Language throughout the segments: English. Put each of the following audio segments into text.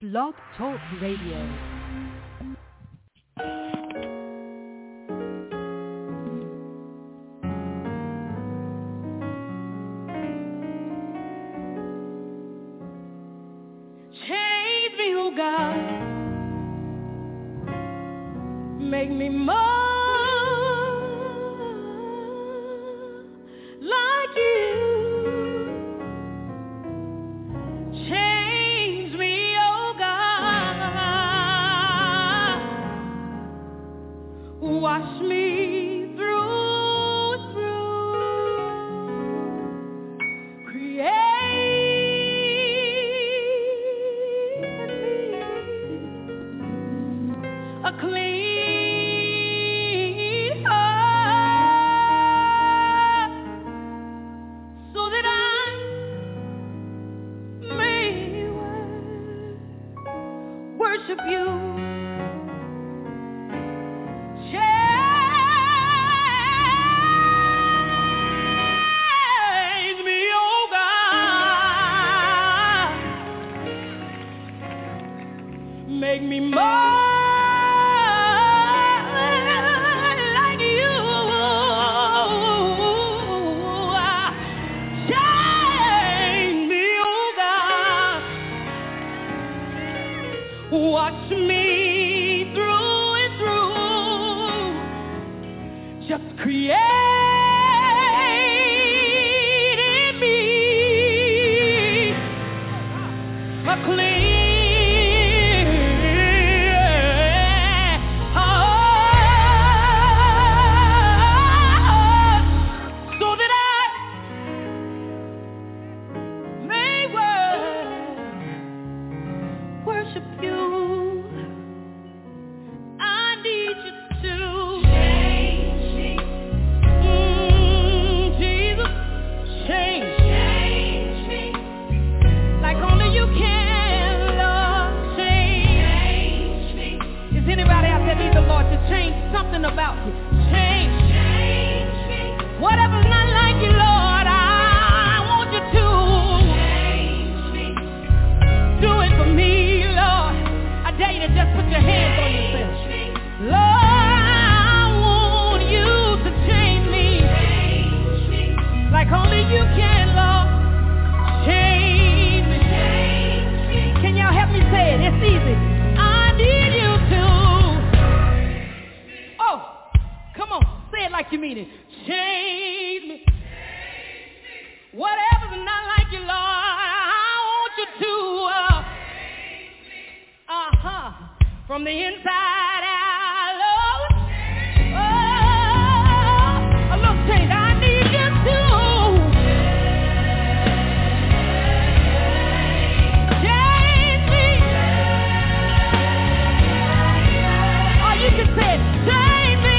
Blog Talk Radio. Make me more like you. Change me, oh God. Wash me through and through. Create a clean worship you. Change me, oh God. Make me more like you. Change me, oh God. Watch me through and through. Just create in me a clean heart, so that I may worship you. Change something about you. Change me. Whatever's not like you, Lord, I want you to change me. Do it for me, Lord. I dare you to just put your hands on yourself. Lord, I want you to change me. Like only you can, Lord. Change me. Can y'all help me say it? It's easy. I need you to. Come on, say it like you mean it. Change me. Whatever's not like you, Lord, I want you to. From the inside out, Lord. Oh, look, change. I need you to. Change me. Or you can say it. Change me.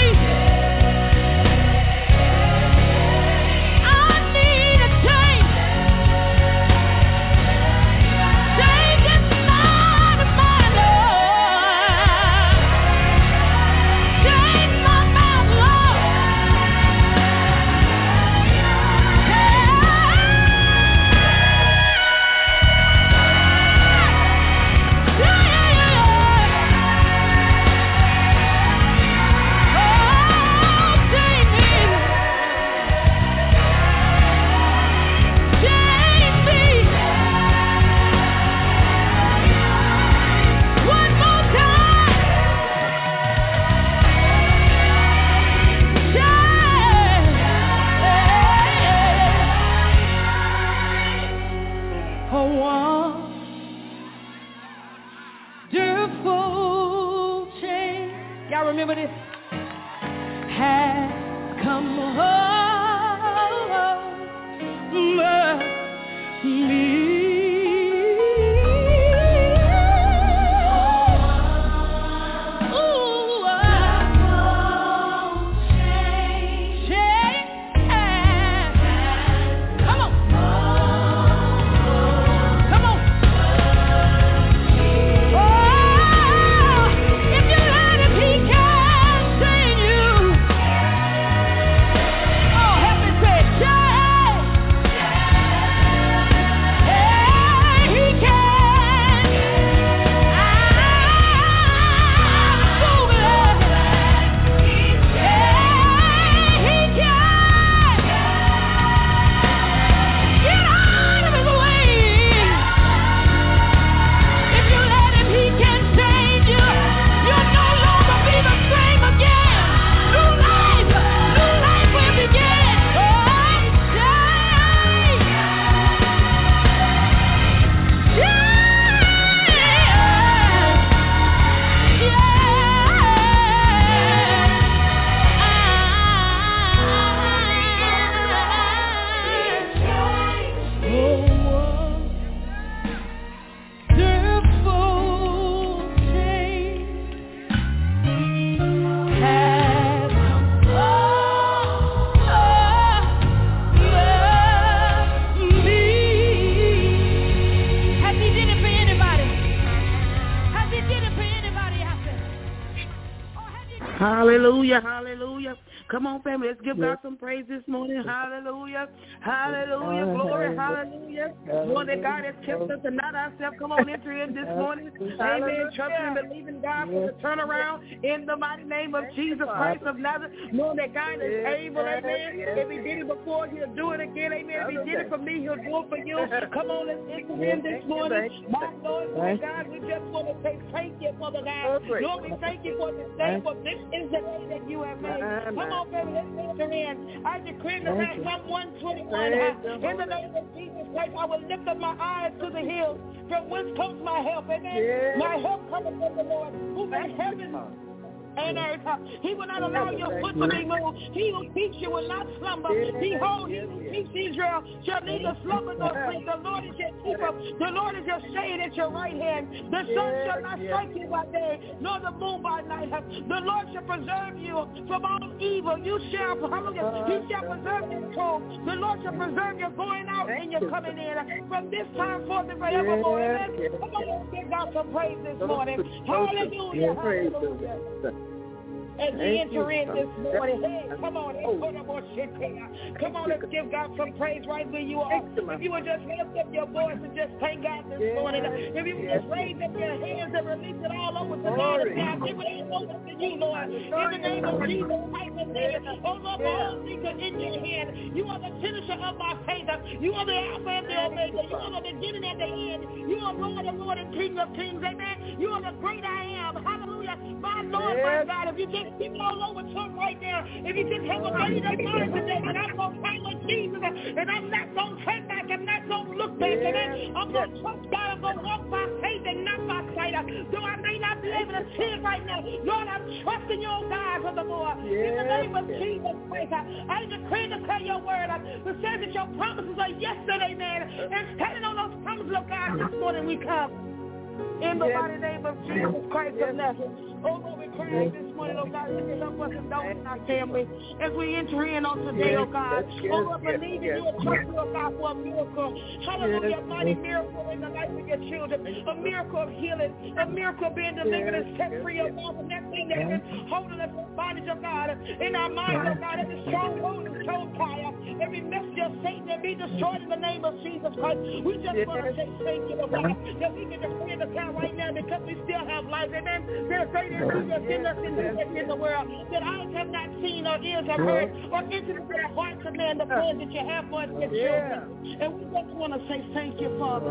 Remember this? Has come over me. If you let him, he can. Hallelujah, hallelujah. Come on, family, let's give God some praise this morning. Hallelujah, hallelujah, glory, hallelujah. Lord, that God has kept us and not ourselves. Come on, enter in this morning. Amen. Trusting and believing God for the turnaround in the mighty name of Jesus Christ of Nazareth. Knowing that God is able, amen. If he did it before, he'll do it again, amen. If he did it for me, he'll do it for you. Come on, let's enter in this morning. My Lord, my God, we just want to say thank you, Father God. Lord, we thank you for this day, for this is the day that you have made. Come on, baby, let's enter in. I decree the Psalm 121. In the name of Jesus Christ, I will lift up my eyes to the hills, from whence comes my help. Amen. My help cometh from the Lord, who made heaven and earth. He will not allow your foot to be moved. He who keeps you will not slumber. Behold, he who keeps Israel shall neither slumber nor sleep. The Lord is your keeper. The Lord is your shade at your right hand. The sun shall not strike you by day, nor the moon by night. The Lord shall preserve you from all evil. You shall, he shall preserve your soul. The Lord shall preserve your going out and your coming in from this time forth and forevermore. Amen. Come on, let's give God some praise this morning. Hallelujah. Hallelujah. As we enter in this morning, hey, come on, let's give God some praise right where you are. If you would just lift up your voice and just thank God this morning. If you would just raise up your hands and release it all over to God, give it all over to you, Lord. In the name of Jesus Christ of Nazareth, oh Lord, all things are in your hand. You are the finisher of my faith. You are the Alpha and the Omega. You are the beginning and the end. You are Lord of Lord and King of Kings. Amen. You are the great I am. Hallelujah. My Lord, my God, if you just keep it all over to him right now, if you just have a made up mind today that I'm going to follow Jesus and I'm not going to turn back, I'm not going to look back, amen. I'm going to trust God, I'm going to walk by faith and not by sight. Though I may not be able to see it right now, Lord, I'm trusting you, oh God, for the Lord. In the name of Jesus Christ, I decree and declare your word that says that your promises are yes and amen. And standing on those promises of God, this morning we come. In the mighty name of Jesus Christ of Nazareth. Oh, Lord, we pray this morning, oh God, that you help us and those in our family as we enter in on today, oh God. Oh, Lord, believe in you and trust you, oh God, for a miracle. Hallelujah, a mighty miracle in the life of your children. A miracle of healing. A miracle of being delivered and set free, oh God, from that thing that has been holding us in bondage, oh God. In our minds, oh God, every stronghold and soul fire, every messenger of Satan that be destroyed in the name of Jesus Christ. We just want to say thank you, oh God, that we can decree and declare right now because we still have life. Amen. There's greater things that send us in the world that eyes have not seen or ears have heard or entered into the hearts of man the plans that you have for us, your children. And we just want to say thank you, Father.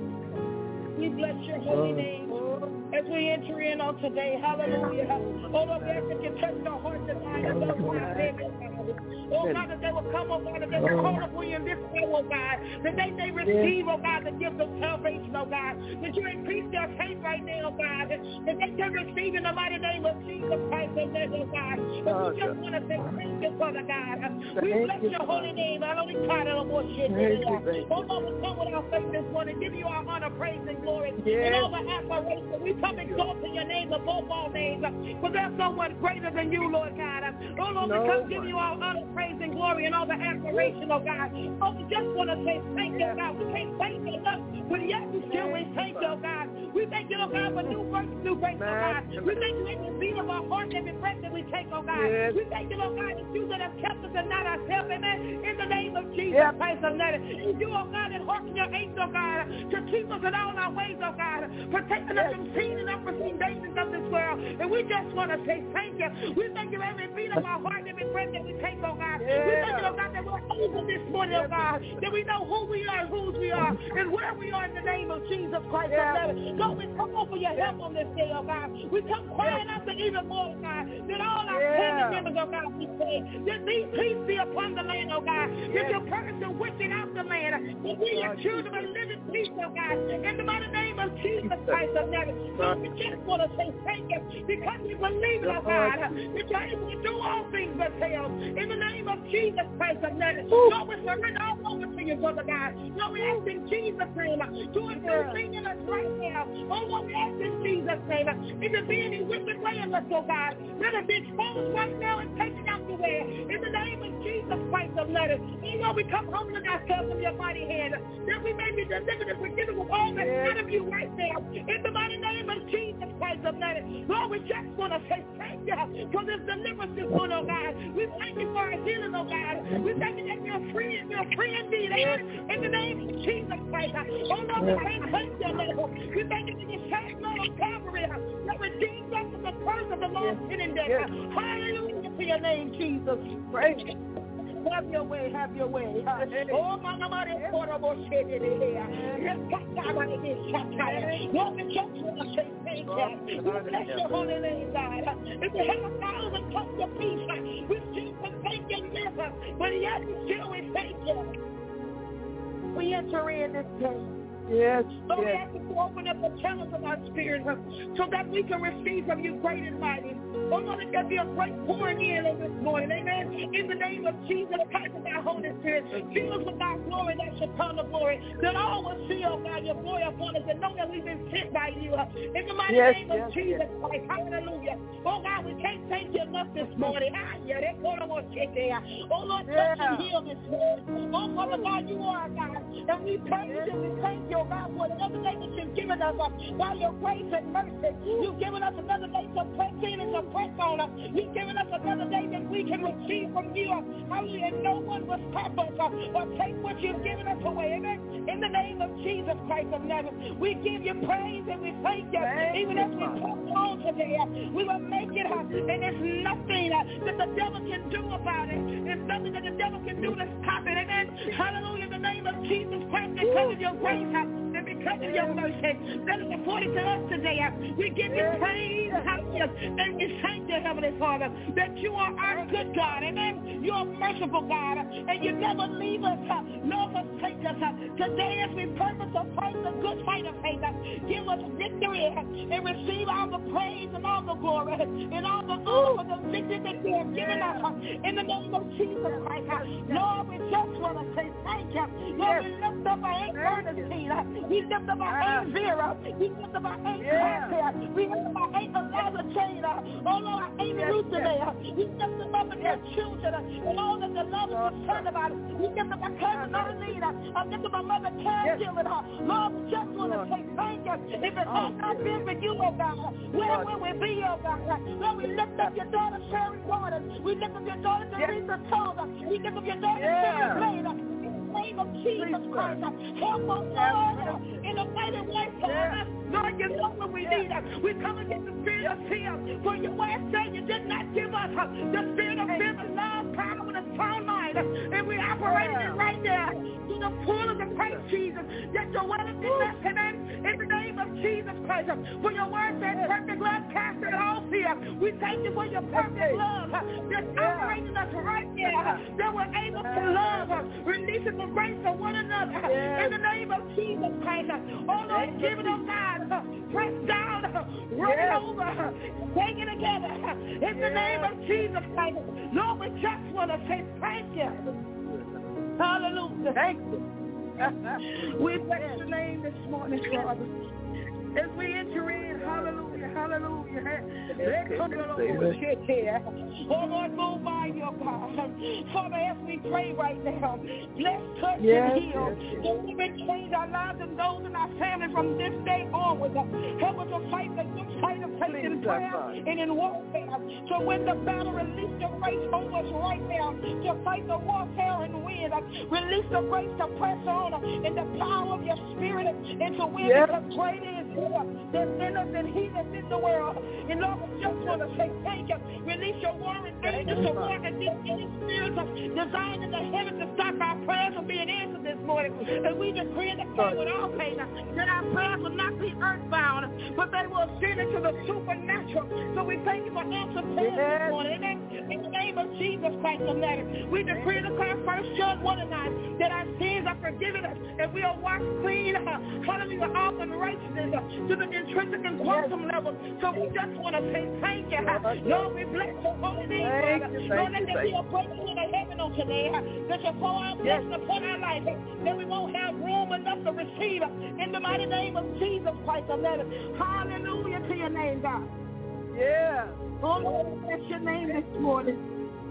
We bless your holy name as we enter in on today. Hallelujah. Oh, Lord, we ask that you touch the hearts and minds of those who are family. Oh, God, that they will come, oh, God, that they will call upon you in this way, oh, God, that they may receive, oh, God, the gift of salvation, oh, God, that you increase their faith right now, oh, God, that they can receive in the mighty name of Jesus Christ, oh, God. But we just want to say thank you, Father God. We bless your holy name. I don't need tired of more shit. Oh, Lord, we come with our faith this morning, give you our honor, praise, and glory, and all the admiration. We come exalting your name above all names, for there's no one greater than you, Lord God. Oh, Lord, we come give you all honor, praise, and glory, and all the admiration, oh God. Oh, we just want to say thank you, oh God. We can't thank you enough, but yet we still thank you, oh God. We thank you, oh God, for new grace, oh God. We thank you every beat of our heart, every breath that we take, oh God. We thank you, oh God, that you that have kept us and not ourselves, amen. In the name of Jesus Christ of Nazareth. You, oh God, that hearken your angels, oh God, to keep us in all our ways, oh God, protecting us from seen and unforeseen dangers of this world. And we just want to say thank you. We thank you every beat of our heart, every breath that we take, oh God. We thank you, oh God, that we're able this morning, oh God, that we know who we are and whose we are and where we are in the name of Jesus Christ of Nazareth. Lord, we come over your help on this day, oh God. We come crying out to even more, oh God, that all our family members, oh God, we say, that these peace be upon the land, oh God, that your purpose to wishing out the land, that we your children are living peace, oh God, in the mighty name of Jesus Christ of Nazareth. Lord, we just want to say thank you because we believe, oh God, that you're able to do all things but fail. In the name of Jesus Christ of Nazareth, Lord, we surrender all over to you, Brother God. Lord, we ask in Jesus' name, do a new thing in us right now. Oh, Lord, we ask in Jesus' name, if there be any wicked way in us, oh God, let it be exposed right now and taken out the way. In the name of Jesus Christ of Nazareth, oh Lord, we come humbling ourselves in your mighty hand, that we may be delivered and forgiven with all that's out of you right now. In the mighty name of Jesus Christ of Nazareth, Lord, we just want to say thank you. for this deliverance this morning, oh God. We thank you for our healing, oh God. We thank you that you're free indeed, in the name of Jesus Christ. Oh Lord, we thank you, Lord. We thank you for your shed blood on Calvary that redeems us from the curse of the Lord sin and death. Hallelujah to your name, Jesus. Praise you. Have your way, have your way. Oh, my God, Lord, we just want to say thank you. We bless your holy name, God. If we have 1,000 cups of peace, we still can thank you, but yet still we thank you. We enter in this day. Yes. So we ask you to open up the channels of our spirit so that we can receive from you great and mighty. Oh Lord, there be a great pouring in on this morning. Amen. In the name of Jesus Christ and our Holy Spirit, fill us with our glory, that Shekinah glory, that all will see, oh God, your glory upon us and know that we've been sent by you. In the mighty name of Jesus Christ. Hallelujah. Oh God, we can't thank you enough this morning. Oh Lord, touch and heal this morning. Oh Father God, you are God. And we praise you. We thank you, oh God, for another day that you've given us by your grace and mercy. You've given us another day to press in and to press on us. You've given us another day that we can receive from you. Hallelujah. And no one will stop us or take what you've given us away. Amen. In the name of Jesus Christ of Nazareth, we give you praise and we thank you. Even as we press on today, we will make it. And there's nothing that the devil can do about it. There's nothing that the devil can do to stop it. Amen. Hallelujah. In the name of Jesus Christ, because of your grace and because of your mercy that is afforded to us today, we give you praise, hallelujah, and we thank you, Heavenly Father, that you are our good God, amen. You are merciful God, and you never leave us nor forsake us. Today, as we purpose to fight the good fight of faith, give us victory and receive all the praise and all the glory and all the honor for the victory that you have given us in the name of Jesus Christ. Lord, we just want to say thank you. Lord, we lift up our Aunt Ernestine. We lift up our Aunt Vera. We lift up our Aunt Kathy. We lift up our Aunt Eliza Jane. Oh Lord, our Aunt Ruth today. We lift them up and their children and all that the love is concerned about. We lift up our cousin Arlene. I lift up our mother Karen Gillen. Lord, we just want to say thank you. If it had not been for you, oh God, where will we be, oh God? Lord, we lift up your daughter Sharon Gordon. We lift up your daughter Teresa Toza. We lift up your daughter Sharon Blade. Name of Jesus Christ, help us, Lord, in a mighty way, Father. Lord, you know what we need. We come against the spirit of fear. For your word said you did not give us the spirit of fear, but love, power, and a sound mind. And we operate it right there to the full of the Christ Jesus. That your word is blessed, amen, in the name of Jesus Christ. For your word said perfect love casts out all fear. We thank you for your perfect love that's operating us right there. That we're able to love, releasing the grace of one another in the name of Jesus Christ. Oh Lord, give it, oh God, press down, run it over, take it together in the name of Jesus Christ. Lord, we just want to say thank you. Hallelujah. Thank you. We bless your name this morning, Father. As we enter in, hallelujah, hallelujah. Oh, Lord, move by your God. Father, as we pray right now, bless, touch, and heal. Deliver and change our lives and those in our family from this day onward. Help us to fight the good fight of faith in prayer and in warfare. So when the battle, release the grace over us right now to fight the warfare and win. Release the grace to press on in the power of your spirit and to win because great is that's in us and he that's in the world. And Lord, we just want to say thank you. Release your warring angels to war against any spirits of design in the heavens to stop our prayers from being answered this morning. And we decree and declare with all faith that our prayers will not be earthbound, but they will ascend into the supernatural. So we thank you for answered prayers this morning. Amen. In the name of Jesus Christ of Nazareth, we decree and declare 1 John 1:9 that our sins are forgiven us and we are washed clean. Hallelujah, off unrighteousness to the intrinsic and quantum level. So we just want to say thank you. Lord, we bless your holy name, Father. Lord, let there be a breakthrough in the heaven on today. That you pour out blessing upon our life. That we won't have room enough to receive in the mighty name of Jesus Christ of Nazareth. Hallelujah to your name, God. Yeah. Oh, Lord, bless your name this morning.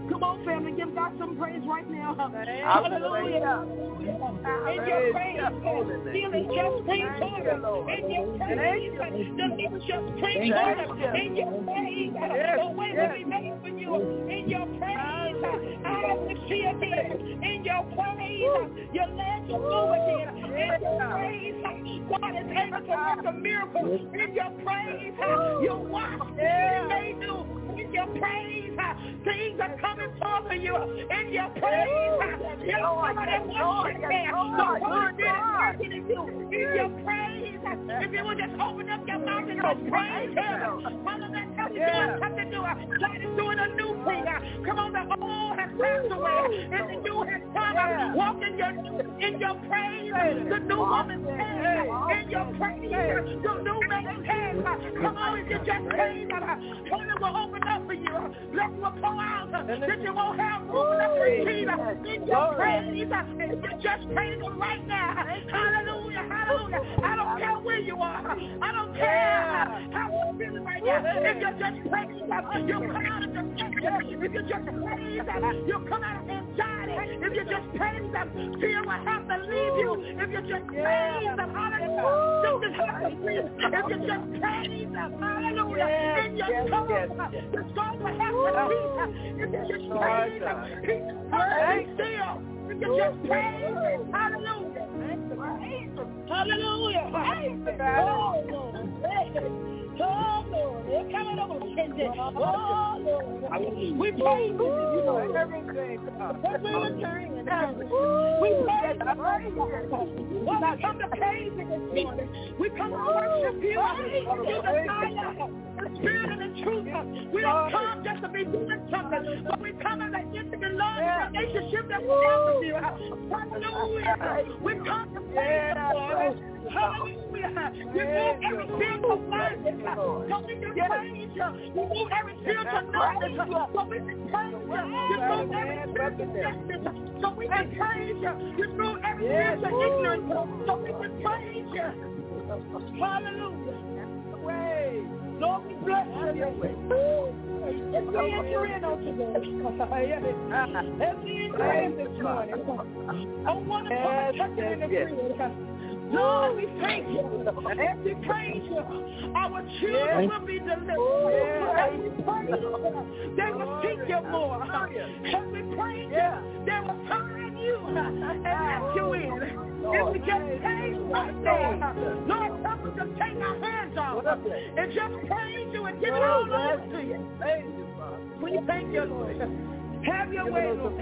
Come on, family, give God some praise right now. Hallelujah. In your praise, healing shall spring forth. In your praise, deliverance shall spring forth. In your praise, the way will be made for you. In your praise, I will see again. In your praise, your legs will move again. In your praise, God is able to work a miracle. In your praise, your walk is made new. In your praise, things are coming forth for you. In your praise, you know somebody worship there. So God did it working in you. In your praise, if you would just open up your mouth and just praise Him. Father, that's how you're doing something new. God is doing a new thing. Come on, the old has passed away and the new has come. Walk in your praise. The new woman's head. In your praise, the new man's head. Come on, if you just praise Him, heaven will open up for you. Blessing will pour out that you won't have room enough to receive. In your praise, if you just praise Him right now. Hallelujah, hallelujah. I don't care where you are. I don't care how you're feeling right now. If you just praise Him, you'll come out of depression. If you just praise Him, you'll come out of anxiety. If you just praise Him, fear will have to leave you. If you just praise Him, hallelujah, sickness has to leave. If you just praise Him, hallelujah, in your tongue, the storm will have to cease. If you just praise Him, He's perfectly still. If you just praise Him, hallelujah, hallelujah, oh Lord, oh Lord, they're coming over, oh Lord, we praise You, Lord, everything, we praise You. We come to praise You this morning. We come to worship You. You the Spirit and the truth. We don't come just to be doing something, but we come as an intimate love relationship that we have with You. Hallelujah. We come to praise You, Lord. Hallelujah. Remove every spiritual blindness. So we can praise You. Remove every spiritual knowledge. So we can praise You. Remove every spiritual justice. So we can praise You. Remove every spiritual ignorance. So we can praise You. Hallelujah. Lord, we bless You. As we enter in on today, as we enter in this morning, I want to come and touch it in the green. Lord, we thank You. As we praise You, our children will be delivered. As we praise You, they will seek You more. As we praise You, they will find You and let You in. If we just praise right there, Lord, help us to take our hands off and just praise You and give it all over to You. We thank You, Lord. Have Your way, Lord.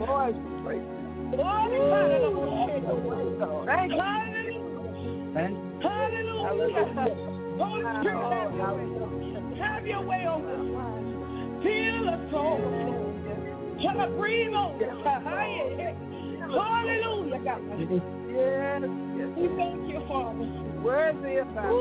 Hallelujah. Holy Spirit, have Your way on us. Fill us all. Shall I breathe on us? Hallelujah, God. Yes. We thank You, Father. Worthy of our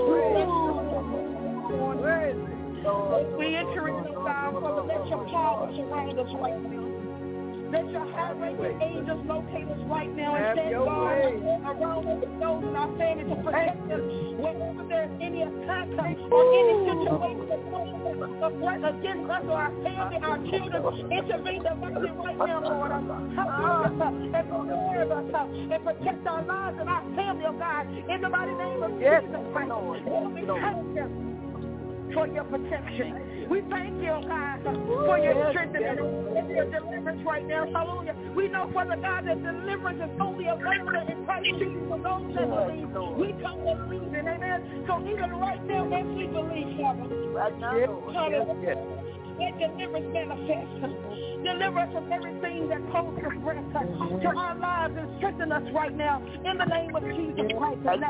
praise. As we enter into God, Father, let Your power surround us right now. Let Your high-ranking angels locate us right now and stand guard around us and those in our family to protect us whenever there's any attack or any situation of threat against us or our family, our children. Intervene divinely right now, Lord. And preserve us and protect our lives and our family, oh God, in the mighty name of Jesus Christ. Lord, we thank You for Your protection. We thank You, oh God, for Your strength and Your deliverance right now. Hallelujah. We know, Father God, that deliverance is only available in Christ Jesus for those that believe. We come believing, amen. So even right now, as we believe, Father, right now, let deliverance manifest. Deliver us from everything that poses a threat to our lives and strengthen us right now in the name of Jesus Christ. That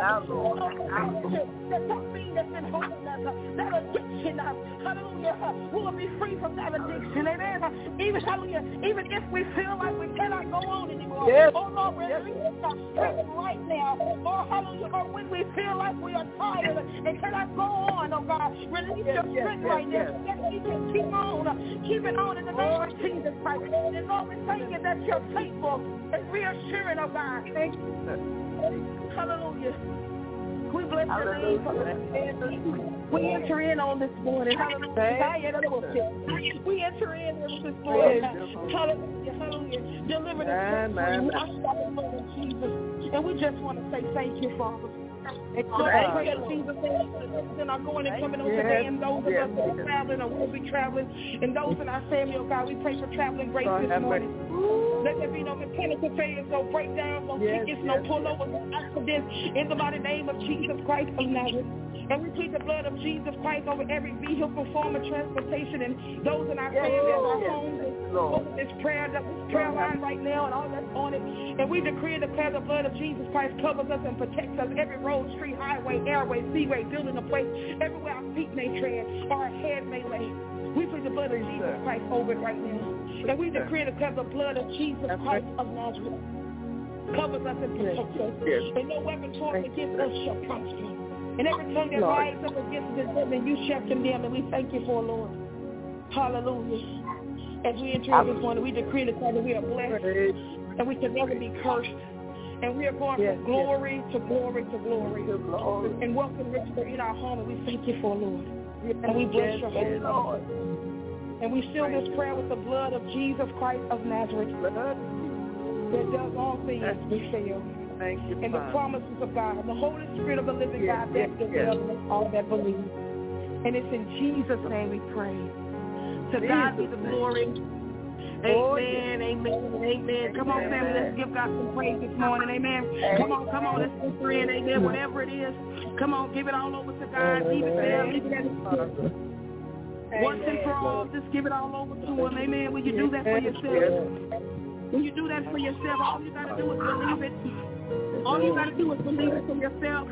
thing that's been holding us, that addiction, hallelujah, we will be free from that addiction, amen. Even, hallelujah, even if we feel like we cannot go on anymore, oh Lord, release our strength right now, or hallelujah, or when we feel like we are tired and cannot go on, oh God, release Your strength right now, that we can keep it on in the name of Jesus Christ. And Lord, we thank You that You're faithful and reassuring, oh God. Thank You. Hallelujah. We bless your name for this. We enter in on this morning. Hallelujah. We enter in this morning. Hallelujah. Hallelujah. Deliver this morning. Wash by the blood of Jesus. And we just want to say thank you, Father. And so I pray that Jesus and are going and coming on today, and those of us that are traveling or will be traveling, and those in our family, oh God, we pray for traveling grace this morning. Let there be no mechanical failures, no breakdowns, no tickets, no pullovers, no accidents, in the mighty name of Jesus Christ of Nazareth. And we plead the blood of Jesus Christ over every vehicle, form of transportation, and those in our family, our homes, and over this prayer line right now, and all that's on it. And we decree and declare the blood of Jesus Christ covers us and protects us every road, street, highway, airway, seaway, building a place, everywhere our feet may tread or our head may lay. We plead the blood of Jesus Chrisst over it right now. And we decree and declare the blood of Jesus Christ of Nazareth covers us and protects us. And no weapon formed against us shall prosper. And every tongue that rises up against us, then you shall condemn. And we thank you for, Lord. Hallelujah. As we enter in this morning, we decree and declare that we are blessed and we can never be cursed. And we are going from glory to glory to glory. And welcome Richard in our home, and we thank you for, Lord. And we bless your holy name. And we seal this prayer with the blood of Jesus Christ of Nazareth that does all things we fail. And the promises of God, and the Holy Spirit of the living God that delivers all that believe. And it's in Jesus' name we pray. To God be the glory. Amen, amen, amen. Come on, family, let's give God some praise this morning. Amen. Come on, let's enter in. Amen. Whatever it is, come on, give it all over to God. Leave it there. Leave it at His feet. Once and for all, just give it all over to Him. Amen. When you do that for yourself, all you got to do is believe it. All you got to do is believe it for yourself.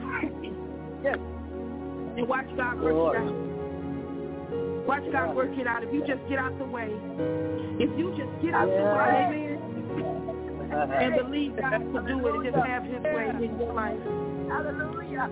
And watch God work it out. Watch God work it out. If you just get out the way. If you just get out the way, amen, and believe God to do it and just have His way in your life. Hallelujah.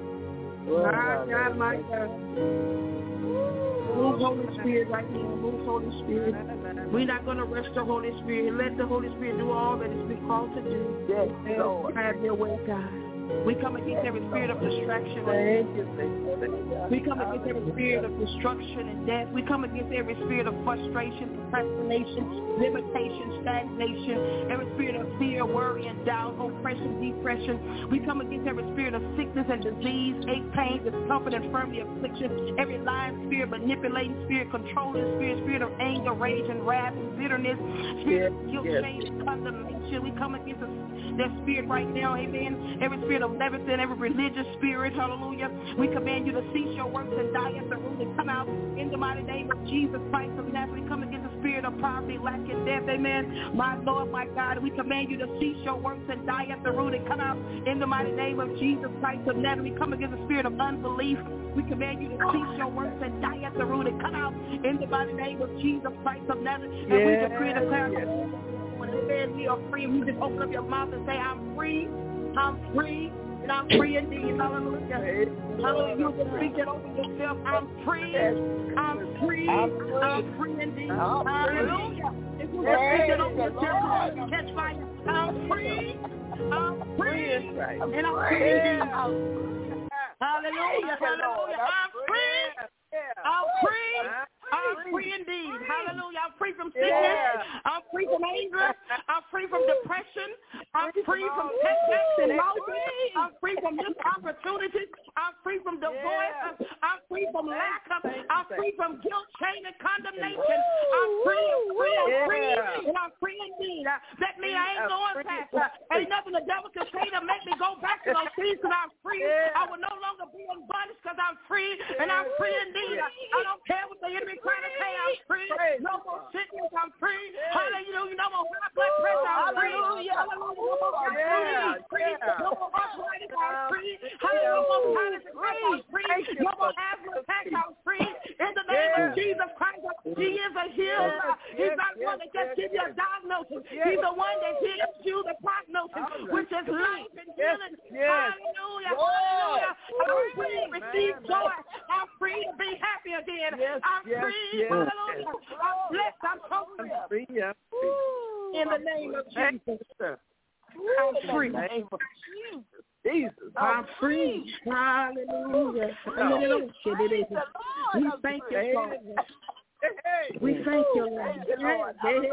My God. Move Holy Spirit right now. Move Holy Spirit. We're not going to rush the Holy Spirit. Let the Holy Spirit do all that it's been called to do. Yes, Lord. Have your way, God. We come against every spirit of distraction. We come against every spirit of destruction and death. We come against every spirit of frustration, procrastination, limitation, stagnation, every spirit of fear, worry, and doubt, oppression, depression. We come against every spirit of sickness and disease, ache, pain, discomfort, infirmity, affliction, every lying spirit, manipulating spirit, controlling spirit of anger, rage, and wrath, and bitterness, spirit of guilt, shame, and condemnation. We come against that spirit right now, amen. Every spirit of Leviathan, every religious spirit, hallelujah. We command you to cease your works and die at the root and come out in the mighty name of Jesus Christ of Nazareth. We come against the spirit of poverty, lack, and death, amen. My Lord, my God, we command you to cease your works and die at the root and come out in the mighty name of Jesus Christ of Nazareth. We come against the spirit of unbelief. We command you to cease your works and die at the root and come out in the mighty name of Jesus Christ of Nazareth. And we decree and declare when it says we are free, we just open up your mouth and say, I'm free, and I'm free indeed. Hallelujah. Hallelujah. You can speak it over yourself. I'm free indeed. Hallelujah. If you can speak it over yourself, catch fire. I'm free, and I'm free indeed. Hallelujah. Hallelujah. I'm free indeed. Hallelujah. I'm free from sickness. I'm free from anger. I'm free from depression. I'm free from setbacks and losses. I'm free from missed opportunities. I'm free from divorce. I'm free from lack. I'm free from guilt, shame, and condemnation. I'm free, and I'm free indeed. That means I ain't going back. Ain't nothing the devil can say to make me go back to those things because I'm free. I will no longer be in bondage because I'm free, and I'm free indeed. I don't care what the enemy trying to say. I'm free. No more sickness. I'm free. Hallelujah. No more high blood pressure. I'm free. Hallelujah. No more arthritis. I'm free. Hallelujah. No more sinus infection. I'm free. No more asthma attacks. I'm free. In the name of Jesus Christ, He is a healer. He's not the one that just gives you a diagnosis. He's the one that gives you the prognosis, which is life and healing. Hallelujah. Hallelujah. I'm free to receive joy. I'm free to be happy again. I'm free. Hallelujah. I'm blessed. I'm so free. In the name of Jesus. I'm free. Jesus. I'm free. Hallelujah. We thank you, Father. We thank you, Lord.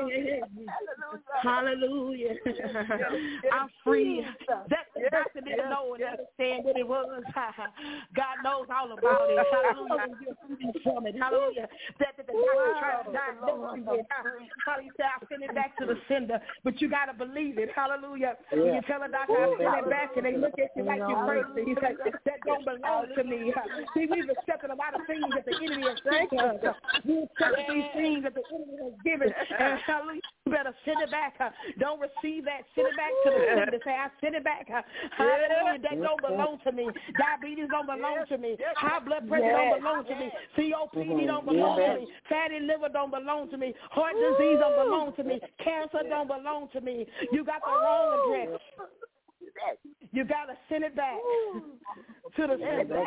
Hallelujah. I'm free. That the doctor didn't know and understand what it was. God knows all about it. Hallelujah. You're free from it. Hallelujah. That the doctor tried to diagnose you. Hallelujah. I send it back to the sender, but you got to believe it. Hallelujah. When you tell a doctor I send it back and they look at you like you're crazy, you say, that don't belong to me. See, we've accepted a lot of things that the enemy has taken us. We accept these things that the enemy has given. Hallelujah. You better send it back. Don't receive that. Send it back to the sender. Say, I send it back. Hallelujah. That don't belong to me. Diabetes don't belong to me. High blood pressure don't belong to me. COPD don't belong to me. Fatty liver don't belong to me. Heart disease don't belong to me. Cancer don't belong to me. You got the wrong address. You got to send it back to the sender.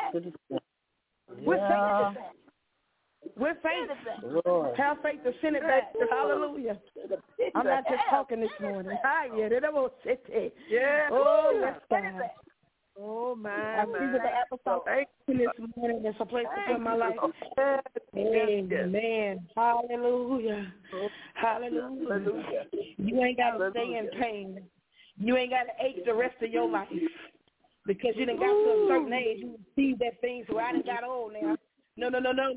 With faith. Have faith to send it back. Hallelujah. I'm not just talking this morning. Yeah. Oh, yes, God. Oh, my. I see with the apostolic this morning. There's a place to put my life. Amen. Hallelujah. Hallelujah. You ain't got to stay in pain. You ain't got to ache the rest of your life. Because you done got to a certain age. You see that thing, so I done got old now. No.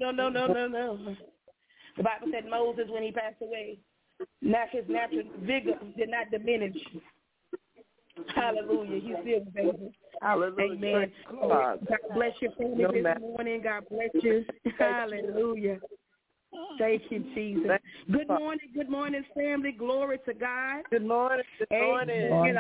The Bible said Moses, when he passed away, not his natural vigor did not diminish. Hallelujah. He's still baby. Hallelujah. Amen. God bless your family this morning. God bless you. Hallelujah. Thank you, Jesus. Good morning, family. Glory to God. Good morning. Good morning.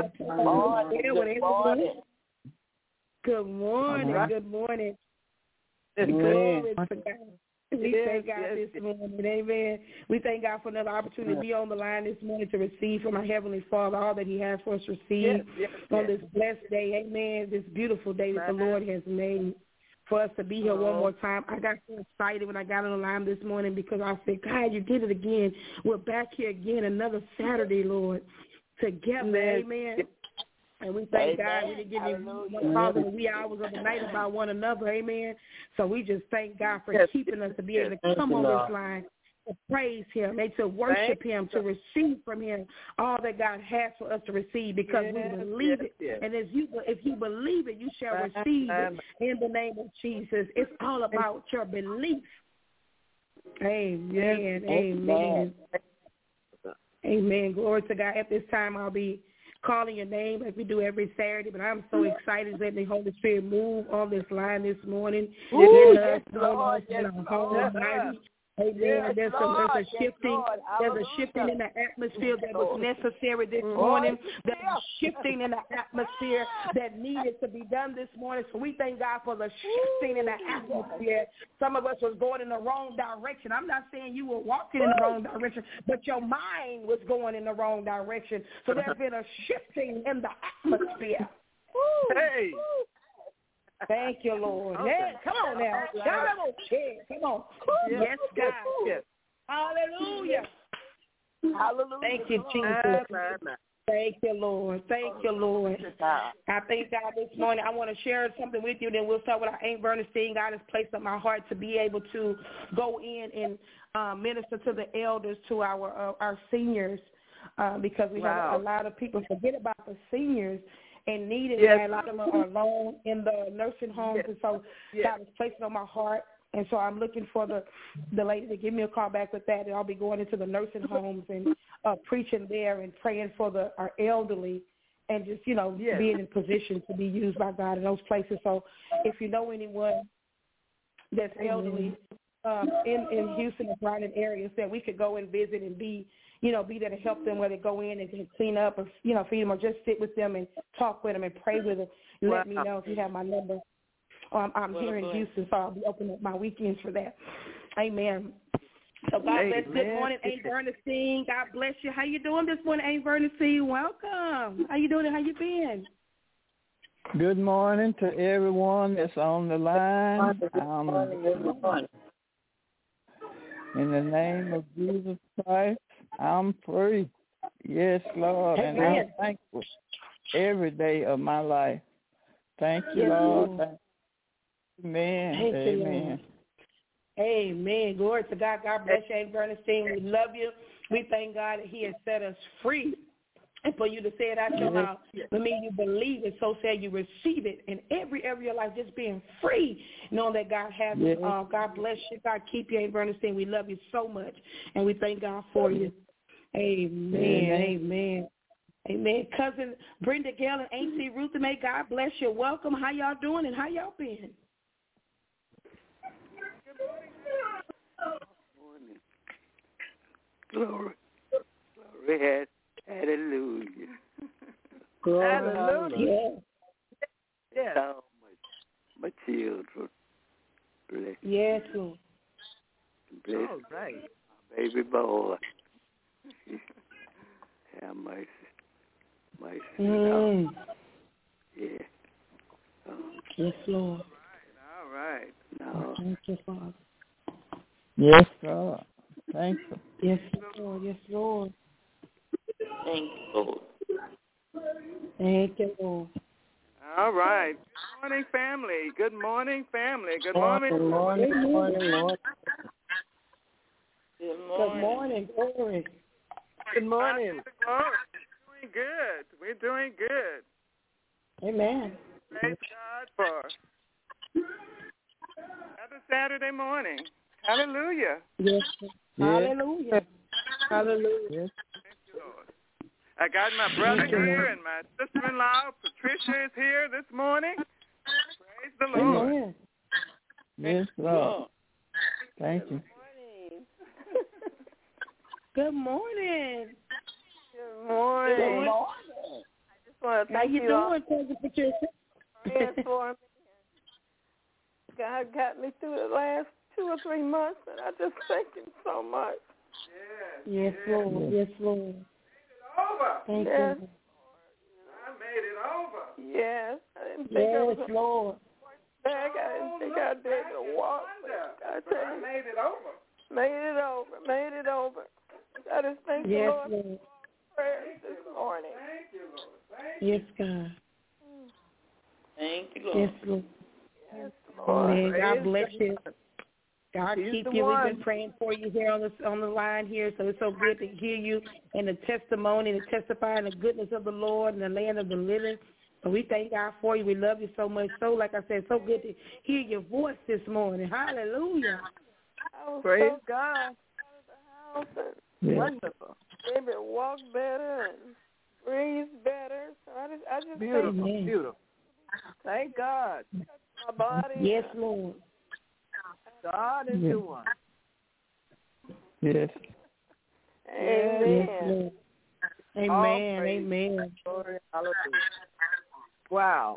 Good morning. Glory to God. We thank God this morning. Amen. We thank God for another opportunity to be on the line this morning to receive from our Heavenly Father all that He has for us to receive on this blessed day. Amen. This beautiful day that the Lord has made for us to be here one more time. I got so excited when I got on the line this morning because I said, God, you did it again. We're back here again another Saturday, Lord, together. Amen. And we thank God we didn't give you one call in the wee hours of the night about one another. Amen. So we just thank God for keeping us to be able to come on this line to praise Him and to worship Him, to receive from Him all that God has for us to receive because we believe it. And if you believe it, you shall receive it in the name of Jesus. It's all about your belief. Amen. Amen. Amen. Glory to God. At this time, I'll be calling your name like we do every Saturday, but I'm so excited that the Holy Spirit move on this line this morning. Amen. There's a shifting. There's a shifting in the atmosphere that was necessary this morning. There's a shifting in the atmosphere that needed to be done this morning. So we thank God for the shifting in the atmosphere. Some of us was going in the wrong direction. I'm not saying you were walking in the wrong direction, but your mind was going in the wrong direction. So there's been a shifting in the atmosphere. Hey. Thank you, Lord. Yeah, come on now. Come on. Yes, God. Yes. Hallelujah. Hallelujah. Thank you, Jesus. Thank you, Lord. Thank you, Lord. I thank God this morning. I want to share something with you, then we'll start with our Aunt Bernstein. God has placed on my heart to be able to go in and minister to the elders, to our seniors, because we have a lot of people forget about the seniors and need it. A lot of them are alone in the nursing homes, and so God has placed it on my heart. And so I'm looking for the lady to give me a call back with that, and I'll be going into the nursing homes and preaching there and praying for our elderly and just, being in position to be used by God in those places. So if you know anyone that's elderly in Houston and surrounding areas that we could go and visit and be there to help them, where they go in and can clean up or, feed them or just sit with them and talk with them and pray with them. Let me know if you have my number. I'm here in Houston, so I'll be opening up my weekends for that. Amen. So God bless. Good morning, Aunt Bernstein. God bless you. How you doing this morning, Aunt Bernstein? Welcome. How you doing and how you been? Good morning to everyone that's on the line. In the name of Jesus Christ, I'm free. Yes, Lord, and I'm thankful every day of my life Thank you, Lord. Amen. Amen. Amen. Glory to God. God bless you, Aunt Bernstein. We love you. We thank God that He has set us free. And for you to say it out your mouth, I mean, you believe it, so say you receive it in every area of your life, just being free, knowing that God has it. God bless you. God keep you, Aunt Bernstein. We love you so much, and we thank God for you. Amen. Amen. Amen. Cousin Brenda Gale and Auntie Ruth, may God bless you. Welcome. How y'all doing and how y'all been? Glory. Glory. Hallelujah. Glory. Hallelujah. Yes. So much. My children. Bless. Yes, Lord. Bless. All right. My baby boy. Have mercy. Mercy. Yeah. Yes, Lord. All right. No. Thank you, Father. Yes, Lord. Thank you. Yes, Lord. Yes, Lord. Thank you, Lord. Thank you, Lord. All right. Good morning, family. Good morning, family. Good morning. Good morning. Good morning. Good morning. Glory. Good morning. We're doing good. We're doing good. Amen. Praise God for another Saturday morning. Hallelujah. Yes. Hallelujah. Hallelujah. Yes. Thank you, Lord. I got my brother here and my sister-in-law, Patricia, is here this morning. Praise the Lord. Amen. Yes, Lord. Thank you. Good morning. Good morning. Good morning. I just want to How thank you you all doing, Cousin Patricia? for praying for me. God got me through the last 2 or 3 months, and I just thank Him so much. Yes, Lord. Yes, Lord. Over. Thank Yes. you. I made it over. Yes. I didn't think I was Yes, Lord. back. I didn't think I'd be able to walk. I tell I you, made it over. made it over. I just thank the Yes, Lord Lord. for prayers this morning. Thank you, Lord. Thank you. Yes, God. Thank you, Lord. Yes, Lord. Yes, Lord. Amen. God Praise bless God. you. God He's keep the you. one. We've been praying for you here on the line here, so it's so good to hear you and the testimony and testifying the goodness of the Lord and the land of the living. So we thank God for you. We love you so much. So, like I said, so good to hear your voice this morning. Hallelujah. Praise God. Out of the house and Yes. wonderful. Maybe walk better and breathe better. So I just Beautiful. thank Beautiful. Thank God. My body. Yes, Lord. God is the one. Yes. Amen. Yes, Lord. Amen. Amen. Glory, hallelujah. Wow.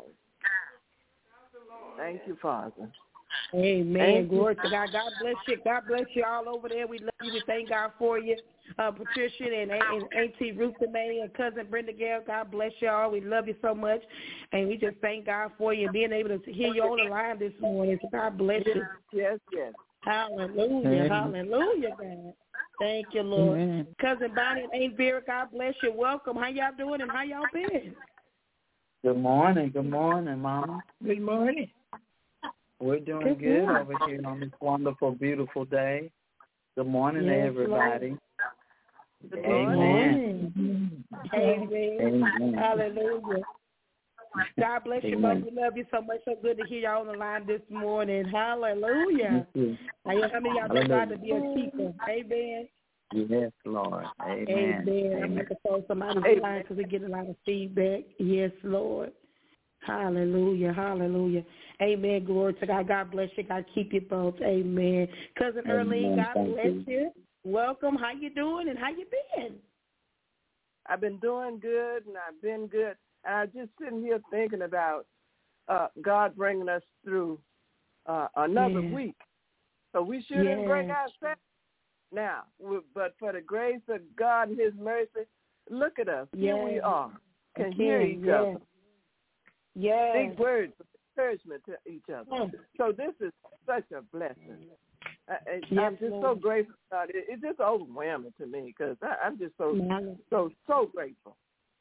Thank you, Father. Amen. Glory to God. God bless you. God bless you all over there. We love you. We thank God for you. Patricia and Auntie Ruth May and Cousin Brenda Gale, God bless you all. We love you so much. And we just thank God for you and being able to hear you on the line this morning. So God bless you. Yes. Hallelujah. Amen. Hallelujah, God. Thank you, Lord. Amen. Cousin Bonnie and Aunt Vera, God bless you. Welcome. How y'all doing and how y'all been? Good morning. Good morning, Mama. Good morning. We're doing good over here on this wonderful, beautiful day. Good morning to everybody. Good Amen. Amen. Hallelujah. God bless you, Mother. Amen. We love you so much. So good to hear y'all on the line this morning. Hallelujah. How many of y'all know God to be a keeper? Amen. Yes, Lord. Amen. Amen. I'm going to call somebody on the line because we get a lot of feedback. Yes, Lord. Hallelujah. Hallelujah. Amen. Glory to God. God bless you. God keep you both. Amen. Cousin Earlene, God bless you. Welcome. How you doing and how you been? I've been doing good and I've been good. And I'm just sitting here thinking about God bringing us through another week. So we shouldn't break ourselves now. But for the grace of God and His mercy, look at us. Here we are. Can hear each other. Big words of encouragement to each other. So this is such a blessing. I'm just so grateful about it. It's just overwhelming to me because I'm just so grateful.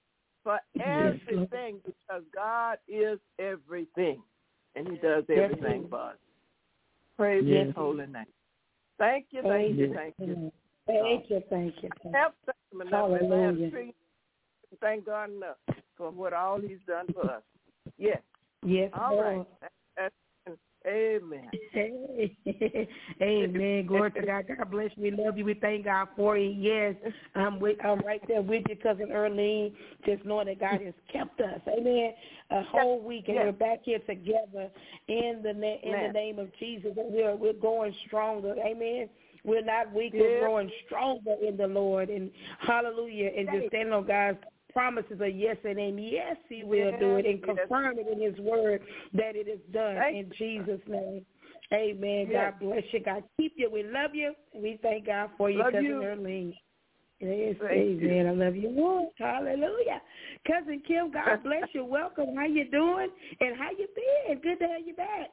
for everything, because God is everything, and he does everything for us. Praise his holy name. Thank you, thank you, thank you. Thank you, thank you. Hallelujah. Thank God enough for what all he's done for us. Yes. Yes, all Lord. Right. Amen. Amen. Glory to God. God bless you. We love you. We thank God for you. Yes, I'm right there with you, Cousin Earlene, just knowing that God has kept us. Amen. A whole week, and we're back here together in the name of Jesus. And we're going stronger. Amen. We're not weak. We're growing stronger in the Lord. And hallelujah. And just standing on God's promises are yes and amen. Yes, he will do it and confirm it in his word that it is done in Jesus' name. Amen. God bless you. God keep you. We love you. And we thank God for you, Cousin Earlene. Yes, amen. I love you more. Hallelujah. Cousin Kim, God bless you. Welcome. How you doing? And how you been? Good to have you back.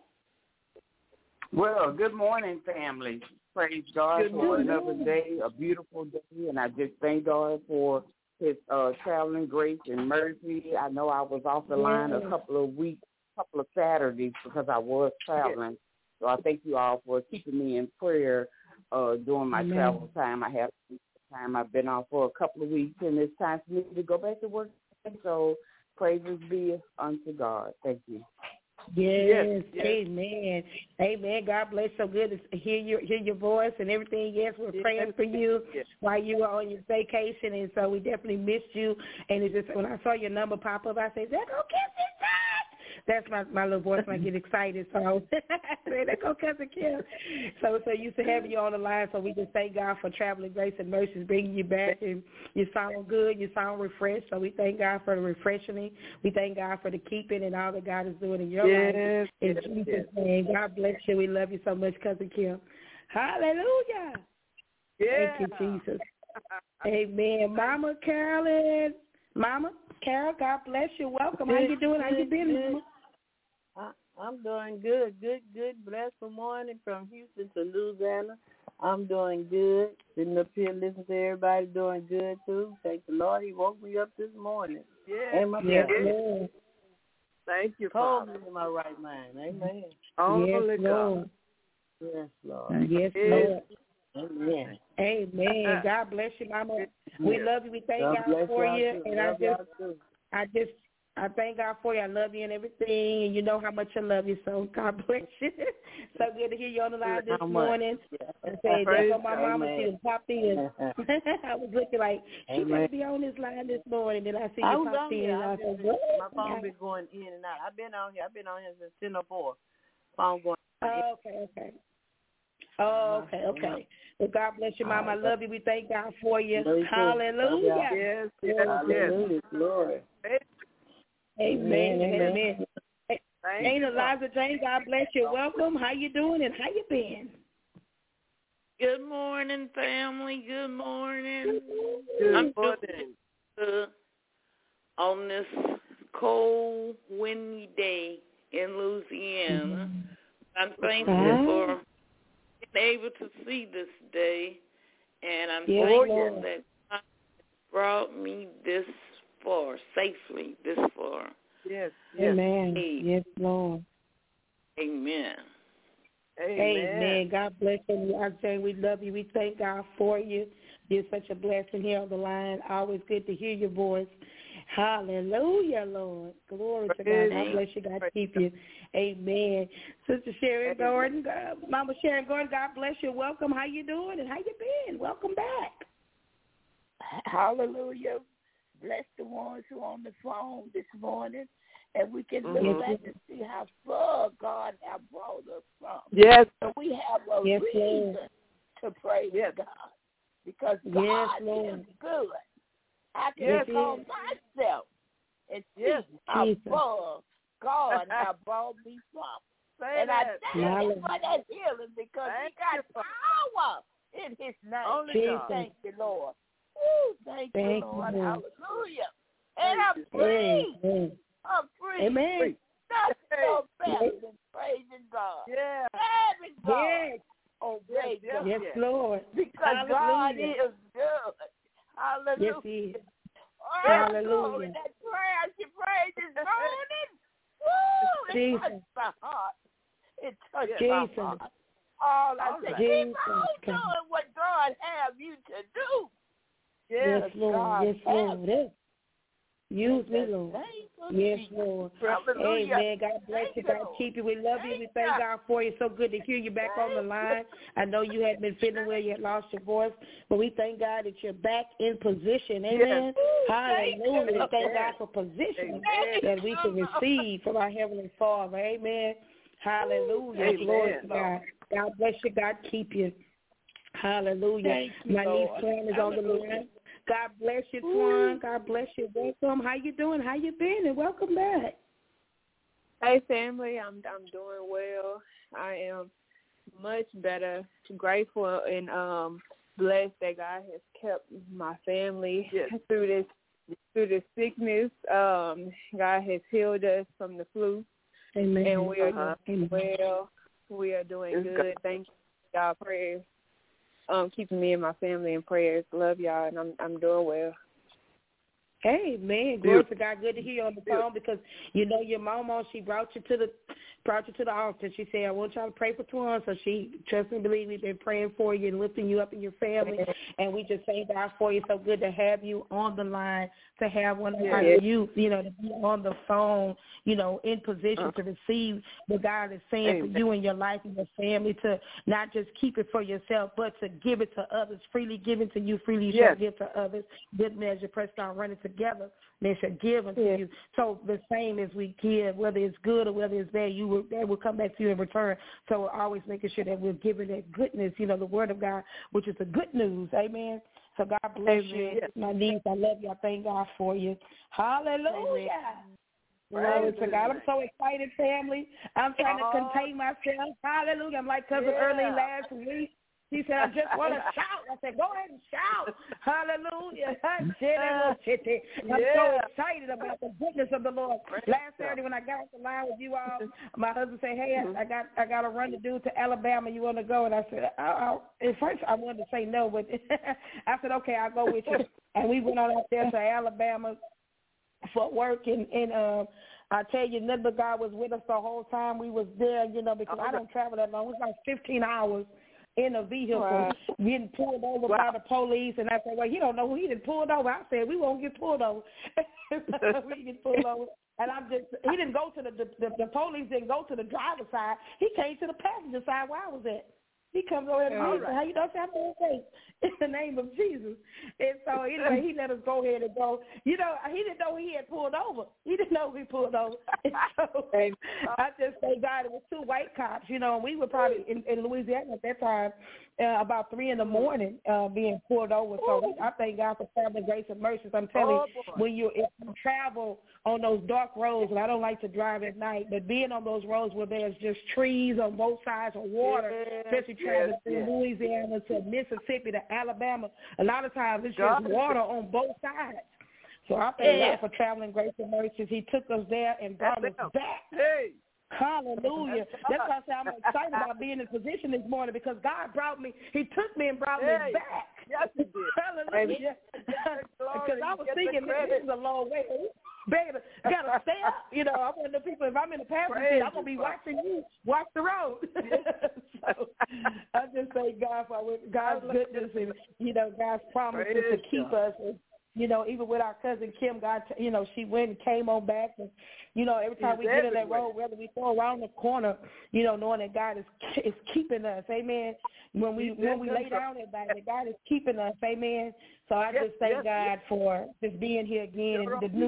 Well, good morning, family. Praise God for another day, a beautiful day, and I just thank God for his traveling grace and mercy. I know I was off the line a couple of Saturdays because I was traveling. So I thank you all for keeping me in prayer during my travel time. I have time. I've been off for a couple of weeks, and it's time for me to go back to work. So praises be unto God. Thank you. Yes. Amen. Amen. God bless. So good to hear your voice and everything. Yes, we're praying for you while you were on your vacation, and so we definitely missed you. And it's just when I saw your number pop up, I said, "There go Cousin Kim." That's my little voice when I get excited. So I said, "There go Cousin Kim." So used to having you on the line. So we just thank God for traveling grace and mercy, bringing you back, and you sound good. You sound refreshed. So we thank God for the refreshing. We thank God for the keeping and all that God is doing in your life. In Jesus' name, God bless you. We love you so much, Cousin Kim. Hallelujah. Thank you, Jesus. Amen. Mama Carolyn. Mama Carol, God bless you. Welcome. How you doing? How you been, Mama? I'm doing good. Good. Blessed morning from Houston to Louisiana. I'm doing good. Sitting up here listening to everybody doing good, too. Thank the Lord. He woke me up this morning. And my family. Thank you, Told Father. me in my right mind. Amen. Only God. Yes, Lord. Yes, Lord. Amen. Amen. God bless you, Mama. We love you. We thank God for you. And I thank God for you. I love you and everything. And you know how much I love you. So God bless you. So good to hear you on the line this morning. And say, there go my mama. She done popped in. I was looking like, she better be on this line this morning. Then I see you popped in. I said, what? My phone been going in and out. I've been on here since 10:04. Phone going in. Okay. Well, God bless you, Mama. I love you. We thank God for you. Hallelujah. Yes. Glory. Amen. Ain't Eliza Jane, God bless you. Welcome. How you doing and how you been? Good morning, family. Good morning. Good morning. Doing on this cold, windy day in Louisiana. I'm thankful for being able to see this day, and I'm thankful that God brought me this far, safely this far. Yes. Amen. Yes, Lord. Amen. Amen. God bless you. I'm saying we love you. We thank God for you. You're such a blessing here on the line. Always good to hear your voice. Hallelujah, Lord. Glory to God. God bless you. God keep you. Amen. Sister Sharon Gordon, Mama Sharon Gordon, God bless you. Welcome. How you doing and how you been? Welcome back. Hallelujah. Bless the ones who are on the phone this morning. And we can look back and see how far God has brought us from. Yes. So we have a reason to praise God. Because God is good. I can call myself and see how far God has brought me from. And I thank Him for that healing because He got power in His name. Thank you, Lord. Ooh, thank you, Lord. Hallelujah. And I'm free. I'm free. Amen. That's so better than praising God. Yeah. Praising God. Obey God. Yes, Lord. Because God is good. Hallelujah. Yes, He is. Hallelujah. That prayer she prayed this morning. Woo! It touched my heart. It touched my heart. All I said, keep on doing what God have you to do. Yes, Lord. Yes, Lord. Use me, Lord. Yes, Lord. Amen. God bless you. God keep you. We love you. We thank God for you. So good to hear you back on the line. I know you had been feeling well. You had lost your voice. But we thank God that you're back in position. Amen. Hallelujah. We thank God for position that we can receive from our Heavenly Father. Amen. Hallelujah. Glory to God. God bless you. God keep you. Hallelujah. My niece Twan is on the line. God bless you, Twan. God bless you. Welcome. How you doing? How you been? And welcome back. Hey, family. I'm doing well. I am much better. Grateful and blessed that God has kept my family through this sickness. God has healed us from the flu. Amen. And we are doing well. We are doing good. Thank you for y'all prayers. Keeping me and my family in prayers. Love y'all, and I'm doing well. Amen. Glory to God. Good to hear you on the phone because you know your mama, she brought you to the altar. She said, I want y'all to pray for Twan. So she trust and believe we've been praying for you and lifting you up in your family. And we just thank God for you. So good to have you on the line, to have one of our youth, to be on the phone, in position to receive what God is saying for you and your life and your family, to not just keep it for yourself, but to give it to others. Freely given to you, freely you shall give to others. Good measure, pressed down, running together, they shall give unto you. So the same as we give, whether it's good or whether it's bad, that will come back to you in return. So we're always making sure that we're giving that goodness, the word of God, which is the good news. Amen. So God bless you, my niece. I love you. I thank God for you. Hallelujah. Glory to God. I'm so excited, family. I'm trying to contain myself. Hallelujah. I'm like Cousin Early last week. He said, I just want to shout. I said, go ahead and shout. Hallelujah. I'm so excited about the goodness of the Lord. Last Saturday when I got off the line with you all, my husband said, hey, I got a run to do to Alabama. You want to go? And I said, at first I wanted to say no, but I said, okay, I'll go with you. And we went on out there to Alabama for work. And I tell you, nothing but God was with us the whole time we was there, because I don't travel that long. It was like 15 hours. In a vehicle, getting pulled over by the police, and I said, well, you don't know who he didn't pulled over. I said, we won't get pulled over. We get pulled over. And he didn't go to the police didn't go to the driver's side. He came to the passenger side where I was at. He comes over and says, how you doing? I'm doing okay. In the name of Jesus. And so anyway, he let us go ahead and go. He didn't know he had pulled over. He didn't know he pulled over. And so I just thank God it was two white cops, and we were probably in Louisiana at that time, about 3 a.m, being pulled over. So I thank God for traveling grace and mercy. I'm telling you, if you travel on those dark roads, and I don't like to drive at night, but being on those roads where there's just trees on both sides of water, especially traveling through Louisiana to Mississippi to Alabama, a lot of times it's just water on both sides. So I thank God for traveling grace and mercy. He took us there and brought us back. Hallelujah. That's why I say I'm excited about being in position this morning, because God brought me, he took me and brought me back. Yes, he did. Hallelujah. Because I was thinking, man, this is a long way. Baby, gotta stay up. I'm one of the people, if I'm in the passenger seat, I'm going to be watching you watch the road. So I just thank God for God's goodness and, God's promises to keep us. And, even with our cousin Kim, God, she went and came on back. And, every time we get in that road, whether we go around the corner, knowing that God is keeping us. Amen. When we lay down at night, that God is keeping us. Amen. So I just thank God for just being here again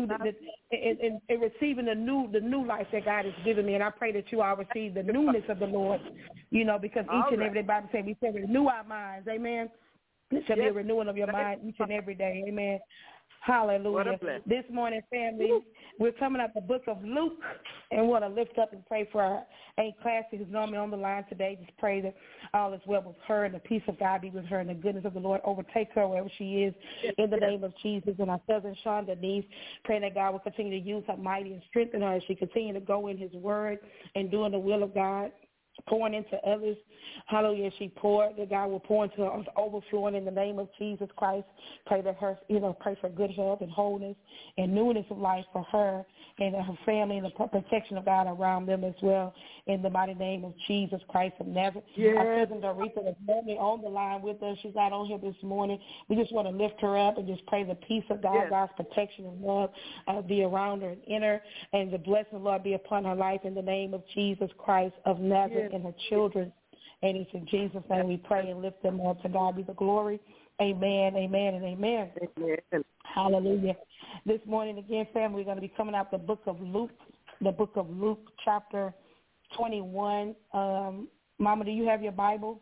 and receiving the new life that God has given me. And I pray that you all receive the newness of the Lord, because each and every day, the Bible says we should renew our minds. Amen. It shall be a renewing of your mind each and every day. Amen. Hallelujah. This morning, family, we're coming up the book of Luke, and want to lift up and pray for our Aunt Classy, who's normally on the line today. Just pray that all is well with her and the peace of God be with her and the goodness of the Lord overtake her wherever she is in the name of Jesus. And our cousin Sean Denise, praying that God will continue to use her mighty and strengthen her as she continue to go in his word and doing the will of God. pouring into others. Hallelujah. She poured, that God will pour into us, overflowing in the name of Jesus Christ. Pray that her, pray for good health and wholeness and newness of life for her and her family and the protection of God around them as well. In the mighty name of Jesus Christ of Nazareth. Yes. Our cousin Doretha is normally on the line with us. She's not on here this morning. We just want to lift her up and just pray the peace of God, God's protection and love be around her and in her, and the blessing of Lord be upon her life in the name of Jesus Christ of Nazareth and her children. And it's in Jesus' name we pray and lift them up. To God be the glory. Amen, amen, and amen. Amen. Hallelujah. This morning again, family, we're going to be coming out the book of Luke chapter 21. Mama, do you have your Bible?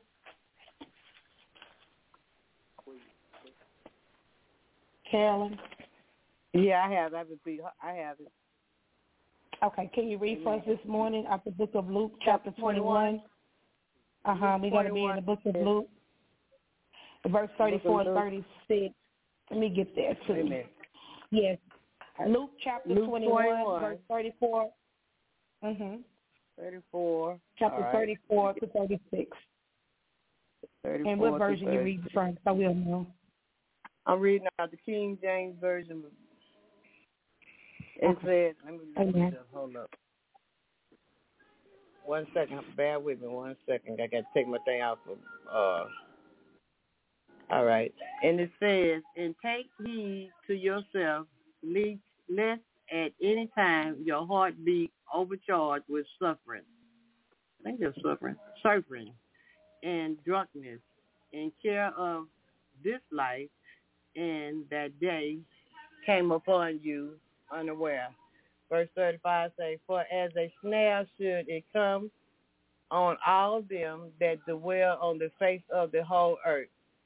Carolyn? Yeah, I have it. Okay, can you read for us this morning out the book of Luke, chapter 21? We're going to be in the book of Luke, verse 34 and 36. Let me get there, too. Amen. Yes. Luke, chapter 21, verse 34. 34. Chapter 34 to 36. 34 and what version you read from, so we'll know. I'm reading out the King James Version. It says, let me just hold up. 1 second. Bear with me 1 second. I got to take my thing out for, all right. And it says, and take heed to yourself, lest at any time your heart be overcharged with suffering. I think that's suffering and drunkenness, and care of this life, and that day came upon you unaware. Verse 35 says, for as a snare should it come on all them that dwell on the face of the whole earth.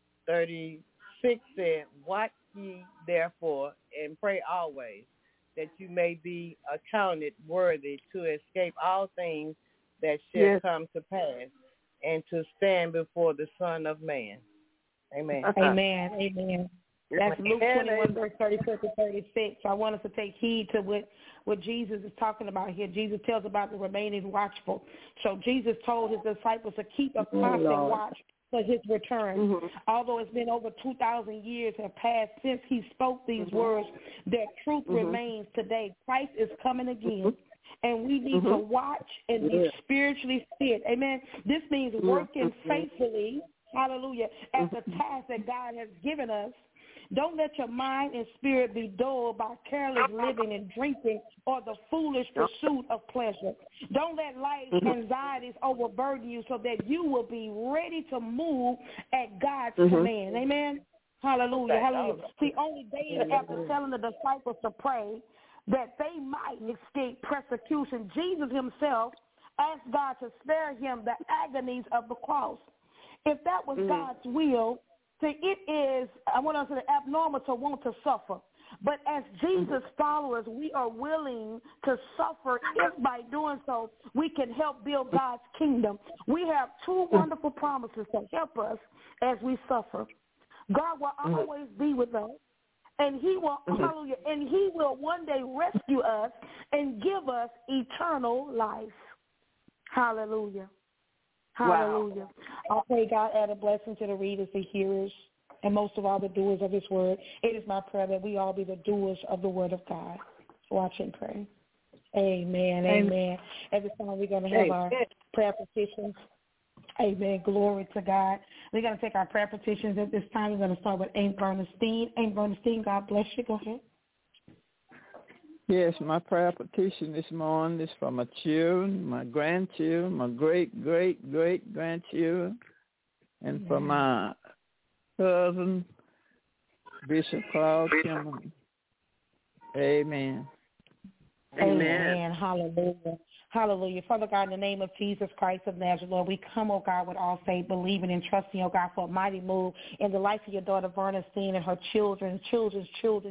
36 said, watch ye therefore, and pray always, that you may be accounted worthy to escape all things that shall come to pass, and to stand before the Son of Man. Amen. Amen. Amen. That's Luke 21, verse 34 to 36. So I want us to take heed to what Jesus is talking about here. Jesus tells about the remaining watchful. So Jesus told his disciples to keep a constant watch for his return. Although it's been over 2,000 years have passed since he spoke these words, their truth remains today. Christ is coming again. And we need to watch and be spiritually fit. Amen. This means working faithfully, hallelujah, at the task that God has given us. Don't let your mind and spirit be dulled by careless living and drinking or the foolish pursuit of pleasure. Don't let life's anxieties overburden you, so that you will be ready to move at God's command. Amen. Hallelujah. Hallelujah. See, only David, after telling the disciples to pray that they might escape persecution, Jesus himself asked God to spare him the agonies of the cross. If that was God's will, see, it is, I want to say, abnormal to want to suffer. But as Jesus followers, we are willing to suffer if by doing so we can help build God's kingdom. We have two wonderful promises to help us as we suffer. God will always be with us, and he will, hallelujah, and he will one day rescue us and give us eternal life. Hallelujah. Hallelujah. I pray God add a blessing to the readers, the hearers, and most of all the doers of his word. It is my prayer that we all be the doers of the word of God. Watch and pray. Amen. Amen. At this time, we're going to have our prayer petitions. Amen. Glory to God. We're going to take our prayer petitions at this time. We're going to start with Aunt Bernstein. Aunt Bernstein, God bless you. Go ahead. Yes, my prayer petition this morning is for my children, my grandchildren, my great-great-great-grandchildren, and for my cousin, Bishop Claude Kimmerly. Amen. Amen. Hallelujah. Hallelujah. Father God, in the name of Jesus Christ of Nazareth, Lord, we come, oh God, with all faith, believing and trusting, oh God, for a mighty move in the life of your daughter Bernstein and her children to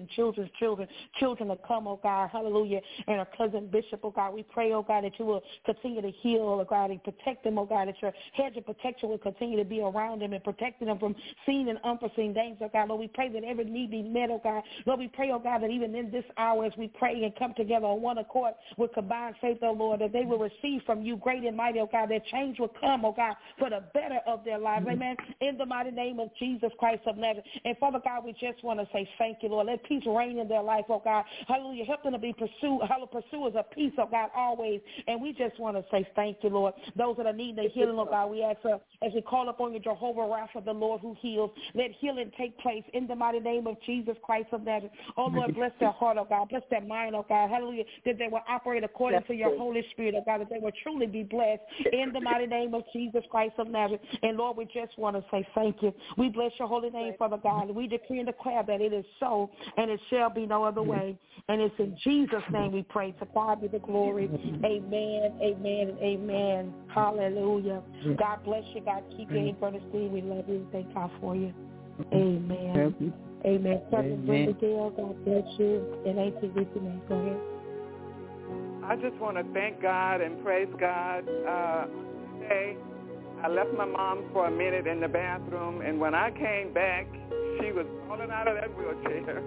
come, oh God, hallelujah, and her cousin Bishop, oh God. We pray, oh God, that you will continue to heal, oh God, and protect them, oh God, that your hedge of protection will continue to be around them and protecting them from seen and unforeseen dangers, oh God. Lord, we pray that every need be met, oh God. Lord, we pray, oh God, that even in this hour as we pray and come together on one accord with combined faith, oh Lord, that they will receive from you great and mighty, oh God, that change will come, oh God, for the better of their lives. Amen. In the mighty name of Jesus Christ of Nazareth. And Father God, we just want to say thank you, Lord. Let peace reign in their life, oh God. Hallelujah. Help them to be pursuers of peace, oh God, always. And we just want to say thank you, Lord. Those that are needing the healing, oh God, we ask as we call upon you, Jehovah Rapha, the Lord who heals, let healing take place in the mighty name of Jesus Christ of Nazareth. Oh Lord, bless their heart, oh God. Bless their mind, oh God. Hallelujah. That they will operate according to your Holy Spirit, oh God, that they will truly be blessed in the mighty name of Jesus Christ of Nazareth. And Lord, we just want to say thank you. We bless your holy name, Father God. We decree and declare that it is so, and it shall be no other way. And it's in Jesus' name we pray. To God be the glory. Amen, amen, and amen. Hallelujah. God bless you. God keep you in Bernstein. We love you. Thank God for you. Amen. Amen. Cousin Brenda Gale, God bless you. And Auntie Ricky, man, go ahead. I just want to thank God and praise God. Today, I left my mom for a minute in the bathroom, and when I came back, she was falling out of that wheelchair.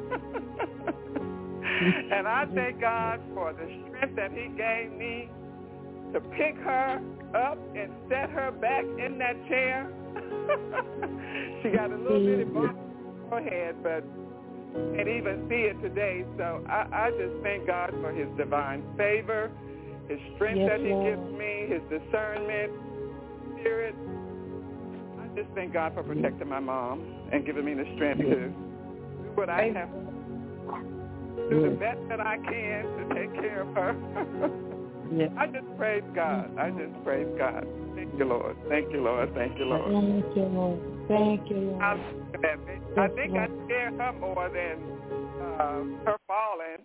And I thank God for the strength that he gave me to pick her up and set her back in that chair. She got a little bitty bump on her head, but can't even see it today. So I just thank God for his divine favor, his strength that he gives me, his discernment, spirit. I just thank God for protecting my mom and giving me the strength to do what I have to do, the best that I can to take care of her. I just praise God. I just praise God. Thank you, Lord. Thank you, Lord. Thank you, Lord. Thank you, Lord. Thank you, Lord. I think I scared her more than her falling.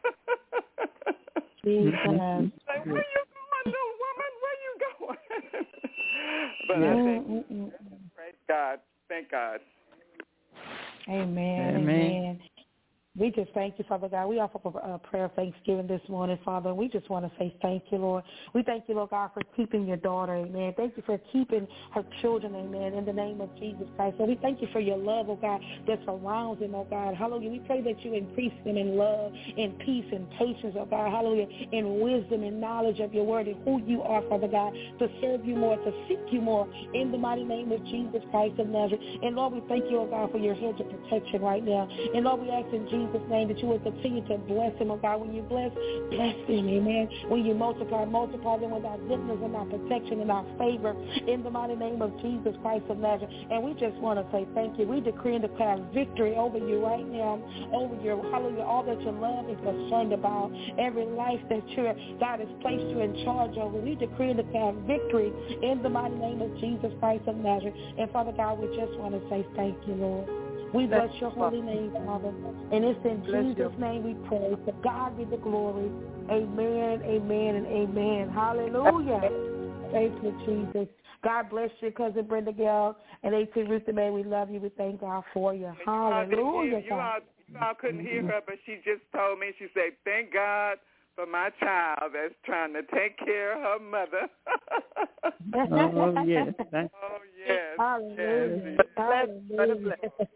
Jesus. Like, where you going, little woman? Where you going? But I think, praise God. Thank God. Amen. Amen. We just thank you, Father God. We offer a prayer of thanksgiving this morning, Father. We just want to say thank you, Lord. We thank you, Lord God, for keeping your daughter, amen. Thank you for keeping her children, amen, in the name of Jesus Christ. So we thank you for your love, oh God, that surrounds them, oh God. Hallelujah. We pray that you increase them in love, in peace, and patience, oh God. Hallelujah. In wisdom and knowledge of your word and who you are, Father God, to serve you more, to seek you more, in the mighty name of Jesus Christ of Nazareth. And Lord, we thank you, oh God, for your hedge of protection right now. And Lord, we ask in Jesus' name that you will continue to bless him, oh God. When you bless them, amen. When you multiply them with our goodness and our protection and our favor in the mighty name of Jesus Christ of Nazareth. And we just want to say thank you. We decree and declare victory over you right now, over your, hallelujah, all that your love is concerned about, every life that God has placed you in charge over. We decree and declare victory in the mighty name of Jesus Christ of Nazareth. And Father God, we just want to say thank you, Lord. We bless your holy name, Father. And it's in Jesus' name we pray. To God be the glory. Amen, amen, and amen. Hallelujah. Thank you, Jesus. God bless you, Cousin Brenda Gale and A.T. Ruth the Man. We love you. We thank God for you. Hallelujah. You all couldn't hear her, but she just told me, she said, thank God for my child that's trying to take care of her mother. Oh, yes. Oh, yes. Hallelujah. Yes. Hallelujah.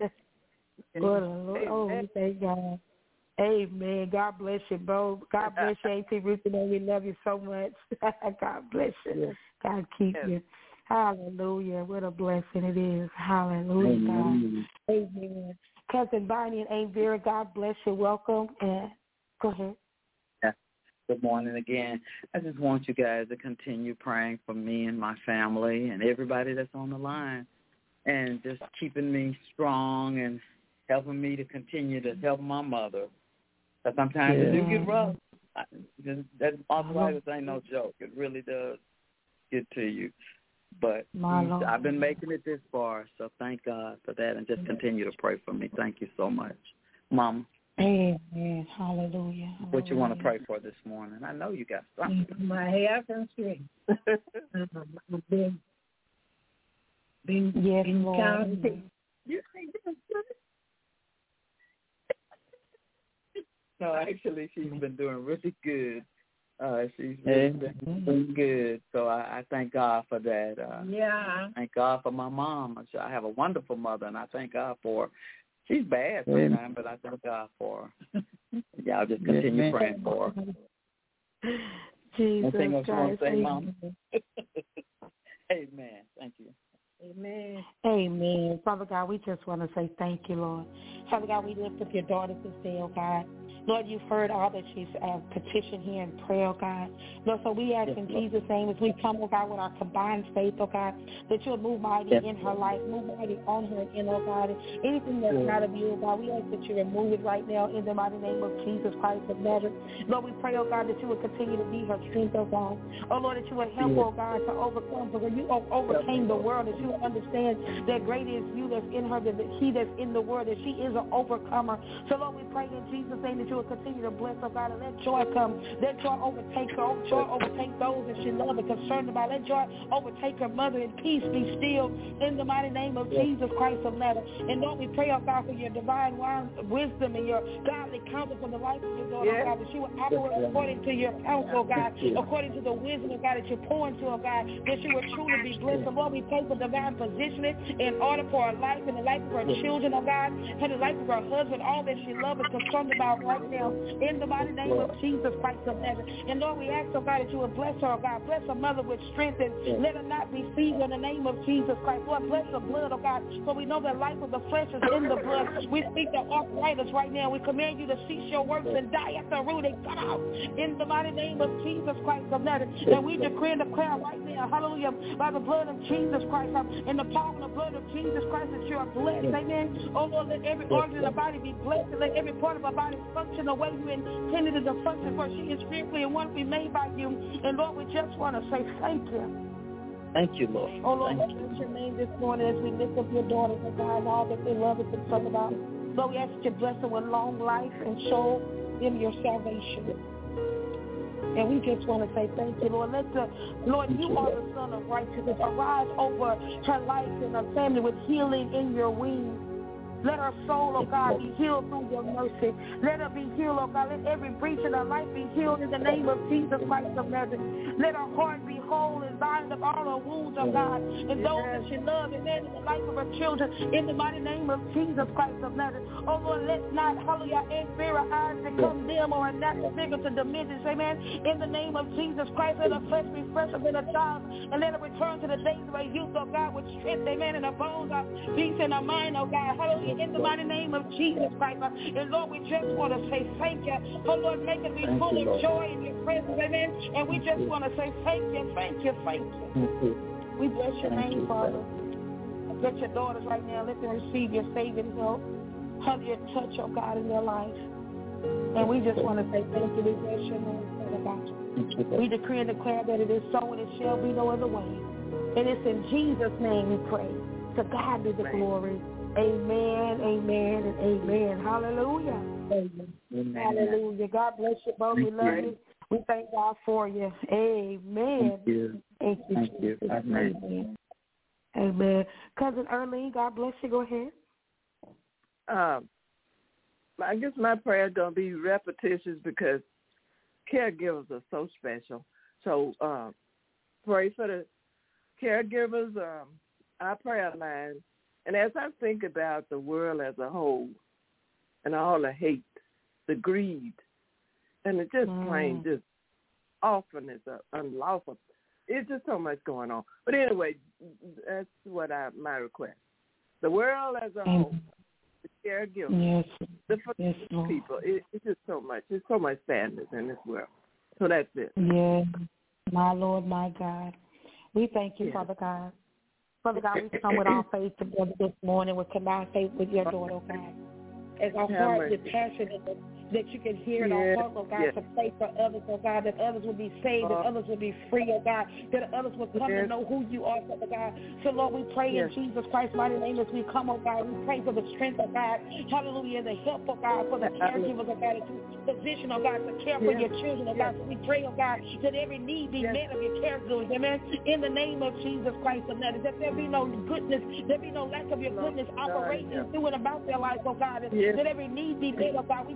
Oh, we thank God. Amen. God bless you both. God bless you, A.T. Ruth. We love you so much. God bless you. Yes. God keep you. Hallelujah. What a blessing it is. Hallelujah, God. Amen. Cousin Bonnie and Aunt Vera, God bless you. Welcome. And go ahead. Good morning again. I just want you guys to continue praying for me and my family and everybody that's on the line and just keeping me strong and helping me to continue to help my mother. But sometimes it do get rough. That arthritis ain't no joke. It really does get to you. But I've been making it this far, so thank God for that, and just continue to pray for me. Thank you so much. Mama. Amen. Hallelujah. What you want to pray for this morning? I know you got something. My health and strength. Being counted. No, actually, she's been doing really good. She's been good. So I thank God for that. Thank God for my mom. I have a wonderful mother, and I thank God for her. She's bad sometimes, but I thank God for her. Y'all just continue praying for her. Jesus Christ. Want to say, Amen. Mama? Amen. Thank you. Amen. Amen. Father God, we just want to say thank you, Lord. Father God, we lift up your daughter this day, oh God. Lord, you've heard all that she's petitioned here in prayer, oh God. Lord, so we ask in Jesus' name as we come, oh God, with our combined faith, oh God, that you'll move mighty in her life, move mighty on her and in, oh God. And anything that's not of you, oh God, we ask that you remove it right now in the mighty name of Jesus Christ of Nazareth. Lord, we pray, oh God, that you would continue to be her strength, oh God. Oh, Lord, that you would help her, oh God, to overcome. For when you overcame the world, that you would understand that greater is you that's in her than he that's in the world, that she is an overcomer. So, Lord, we pray in Jesus' name that you will continue to bless her, God, and let joy come. Let joy overtake her. Joy overtake those that she loves and concerned about. Let joy overtake her mother, and peace be still in the mighty name of Jesus Christ of Nazareth. And Lord, we pray, oh God, for your divine wisdom and your godly counsel for the life of your daughter, oh God, that she will operate according to your counsel, oh God, according to the wisdom, oh God, that you're pouring to, oh God, that she will truly be blessed. So, Lord, we pray for divine positioning in order for her life and the life of her children, oh God, and the life of her husband, all that she loves and concerned about right now. In the mighty name of Jesus Christ of Nazareth. And Lord, we ask, oh God, that you would bless her, oh God. Bless her mother with strength and let her not be feeble in the name of Jesus Christ. Lord, bless her blood, oh God. For we know that life of the flesh is in the blood. We speak to arthritis right now. We command you to cease your works and die at the root and cut out in the mighty name of Jesus Christ of Nazareth. And we decree and declare right now, hallelujah, by the blood of Jesus Christ and the power of the blood of Jesus Christ that you are blessed. Amen. Oh Lord, let every organ in the body be blessed and let every part of our body function the way you intended it to function, for she is fearfully and wonderfully made by you. And Lord, we just want to say thank you. Thank you, Lord. Oh Lord, bless your name this morning as we lift up your daughters, oh God, and all that they love and concern about. Lord, we ask that you bless them with long life and show them your salvation. And we just want to say thank you, Lord. Lord, you are the Son of righteousness. Arise over her life and her family with healing in your wings. Let her soul, oh God, be healed through your mercy. Let her be healed, oh God. Let every breach in her life be healed in the name of Jesus Christ of Nazareth. Let her heart be whole and bind up all her wounds, oh God, and those that she loves, and then in the life of her children, in the mighty name of Jesus Christ of Nazareth. Oh Lord, let not, hallelujah, inferior eyes become dim or a natural figure to diminish, amen. In the name of Jesus Christ, let her flesh be fresher than a child, and let her return to the days of her youth, oh God, with strength, amen, and her bones are peace in her mind, oh God, hallelujah. In the mighty name of Jesus Christ. And Lord, we just want to say thank you. Oh Lord, make it be full of joy in your presence, amen. And we just want to say thank you, thank you, thank you. We bless your name, Father. Let your daughters right now, let them receive your saving help. Have your touch, oh God, in their life. And we just want to say thank you. We bless your name, Father God. We decree and declare that it is so and it shall be no other way. And it's in Jesus' name we pray. To God be the glory. Amen, amen, and amen. Hallelujah. Amen. Hallelujah. God bless you both. We love you. We thank God for you. Amen. Thank you. Thank you. Thank you. Amen. Amen. Cousin Erlene, God bless you. Go ahead. I guess my prayer is going to be repetitious because caregivers are so special. So pray for the caregivers, our prayer line. And as I think about the world as a whole and all the hate, the greed, and the just plain just awfulness, unlawful, it's just so much going on. But anyway, that's what my request. The world as a whole, the caregivers, the people, it's just so much. There's so much sadness in this world. So that's it. Yes, my Lord, my God. We thank you, Father God. Father God, we come with our faith together this morning with combined faith with your daughter, oh God. As our heart is passionate that you can hear in our heart, oh God, to pray for others, oh God, that others will be saved, that others will be free, oh God, that others will come to know who you are, Father God. So, Lord, we pray in Jesus Christ's mighty name as we come, oh God. We pray for the strength, oh God, hallelujah, and the help, oh God, for the caregivers, oh God, to position, oh God, to care for your children, oh God. So we pray, oh God, that every need be met of your caregivers, amen, in the name of Jesus Christ of Nazareth, that there be no goodness, there be no lack of your goodness operating through and about their life, oh God, that every need be met, oh God. We pray that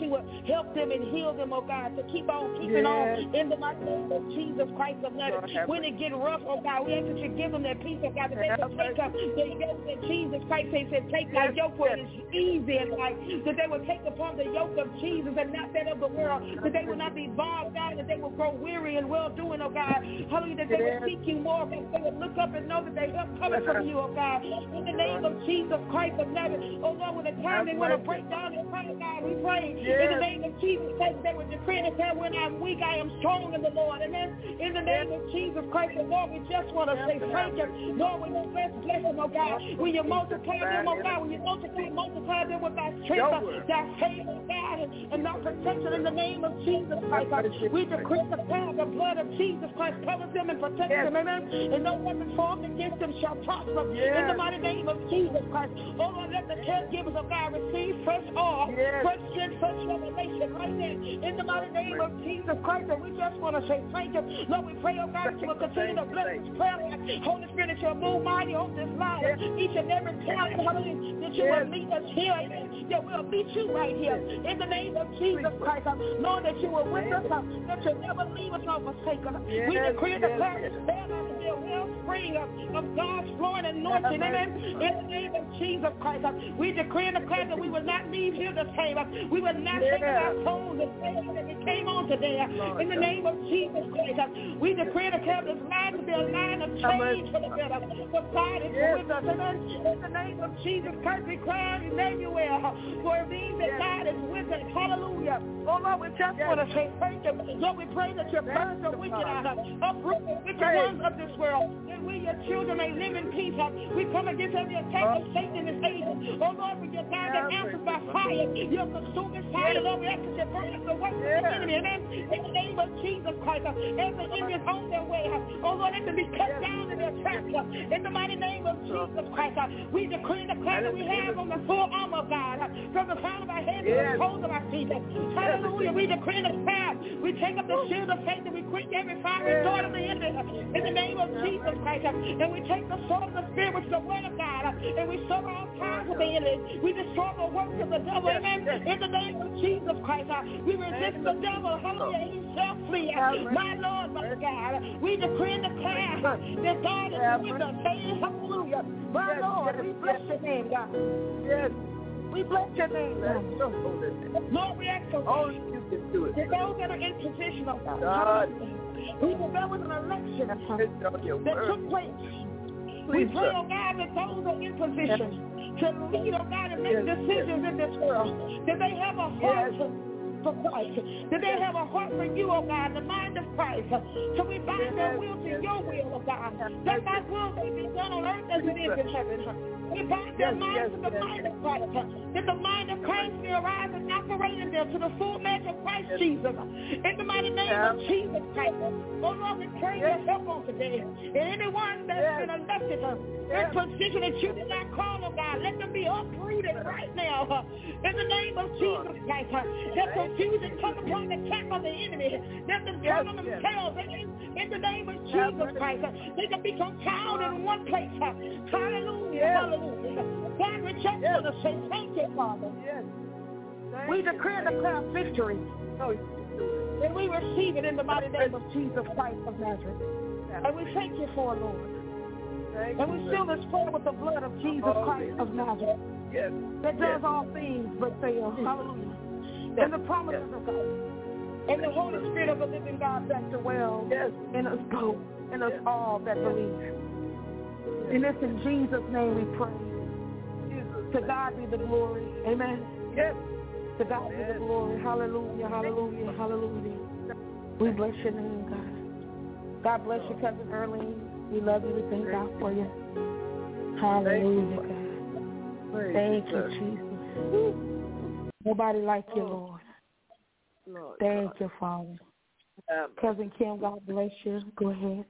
you would help them and heal them, oh God, to keep on keeping on in the mighty name of Jesus Christ of Nazareth. When it get rough, oh God, we ask that you give them that peace, oh God, that they will take up the yoke that Jesus Christ said, take my yoke for it is easy and light, that they will take upon the yoke of Jesus and not that of the world, that they will not be bogged down, that they will grow weary and well-doing, oh God. Hallelujah, that they will seek you more, that they will look up and know that they help coming from you, oh God. In the name of Jesus Christ of Nazareth, oh Lord, when the time they want to break down and pray, God, we pray in the name of Jesus Christ, they will decree and declare, when I'm weak, I am strong in the Lord. And then in the name of Jesus Christ, and Lord, we just want to say thank you. Lord, when you bless them, oh God, when you multiply them, oh God, when you multiply them with thy strength, thy favor, God, and thy protection in the name of Jesus Christ. We decree the power of the blood of Jesus Christ covers them and protects them, amen. And no weapon formed against them shall prosper in the mighty name of Jesus Christ. Oh Lord, let the caregivers of God receive fresh oil, fresh strength, fresh revelation right there in the mighty name of Jesus Christ. And we just want to say thank you. Lord, we pray, oh God, that you will continue to bless this prayer line. Holy Spirit, that you'll move mighty on this line each and every time, hallelujah, that you will meet us here, amen. That we'll meet you right here in the name of Jesus Christ. Knowing that you were with us, that you'll never leave us nor forsake us. We decree and declare this prayer line to be a wellspring of God's flowing anointing, amen. In the name of Jesus Christ, we decree and declare that we will not leave here the same. We will not take our souls and say that we came on today. In the name of Jesus Christ, we decree and declare this line to be a line of change for the better. For God is with us, amen. In the name of Jesus Christ, we cry out Emmanuel, for it means that God is with us. Hallelujah. Oh Lord, we just want to say thank you. Lord, we pray that you burn the wicked out, uproot the wicked ones of this world, and we, your children, may live in peace. We come against every attack of Satan and his agents. Oh Lord, we get down and answers by fire. Your consuming fire, Lord, we ask that you burn up the works of the enemy. Amen. In the name of Jesus Christ, as the enemy is on their way, oh Lord, they can be cut down in their tracks. In the mighty name of Jesus Christ, we decree and declare that we have on the full armor of God, from the crown of our head to the soles of our feet. Hallelujah. We decree and declare. We take up the shield of faith and we quench every fiery sword of the enemy in the name of Jesus Christ. And we take the sword of the Spirit, which is the word of God, and we sever all ties with the enemy. We destroy the works of the devil, amen. In the name of Jesus Christ, we resist the devil. Hallelujah. He shall flee. My Lord, my God, we decree and declare that God is with us. Hallelujah. My Lord, we bless your name, God. Yes. We bless your name, God. Lord, we ask for that those that are in position, oh God. We know there was an election that took place. We pray, oh God, that those are in position to lead, oh God, and make decisions in this world. That they have a heart for Christ. That they have a heart for you, oh God, the mind of Christ. So we bind their will to your will, oh God. That thy will may be done on earth as it is in heaven. We bind their minds to the mind of Christ. That the mind of Christ may arise and operate in them to the full measure of Christ Jesus. In the mighty name of Jesus Christ. Oh Lord, we pray your help on today. And anyone that's been elected in position that you did not call, oh God, let them be uprooted right now. In the name of Jesus Christ. Let confusion come upon the camp of the enemy. Let them turn on themselves. In the name of Jesus Christ. They can be confounded in one place. Hallelujah. Hallelujah. God, we just want to say thank you, Father. Yes. We decree and declare victory. And we receive it in the mighty name of Jesus Christ of Nazareth. And we thank you for it, Lord. And we seal this prayer with the blood of Jesus Christ of Nazareth. Yes. That does all things but fail. Hallelujah. And the promises of God. And the Holy Spirit of the living God that dwells in us both, in us all that believe. And it's in Jesus' name we pray. To God be the glory. Amen. Yes. To God be the glory. Hallelujah, hallelujah, hallelujah. We bless your name, God. God bless you, Cousin Earlene. We love you. We thank God for you. Hallelujah, God. Thank you, Jesus. Nobody like you, Lord. Thank you, Father. Cousin Kim, God bless you. Go ahead.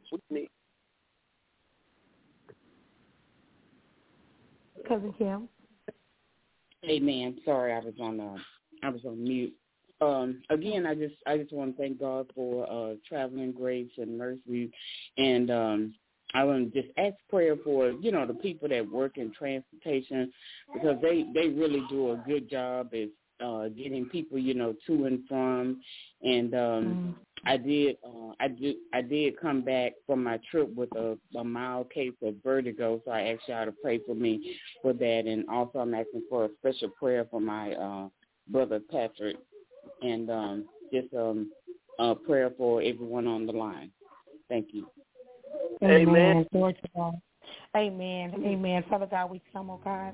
Cousin Kim. Amen. Sorry, I was on mute. Again, I just want to thank God for traveling grace and mercy, and I want to just ask prayer for the people that work in transportation, because they really do a good job. As getting people, to and from. And I did come back from my trip with a mild case of vertigo, so I asked y'all to pray for me for that. And also I'm asking for a special prayer for my brother Patrick, and just a prayer for everyone on the line. Thank you. Amen. Glory to God. Amen. Amen. Father God, we come, oh God.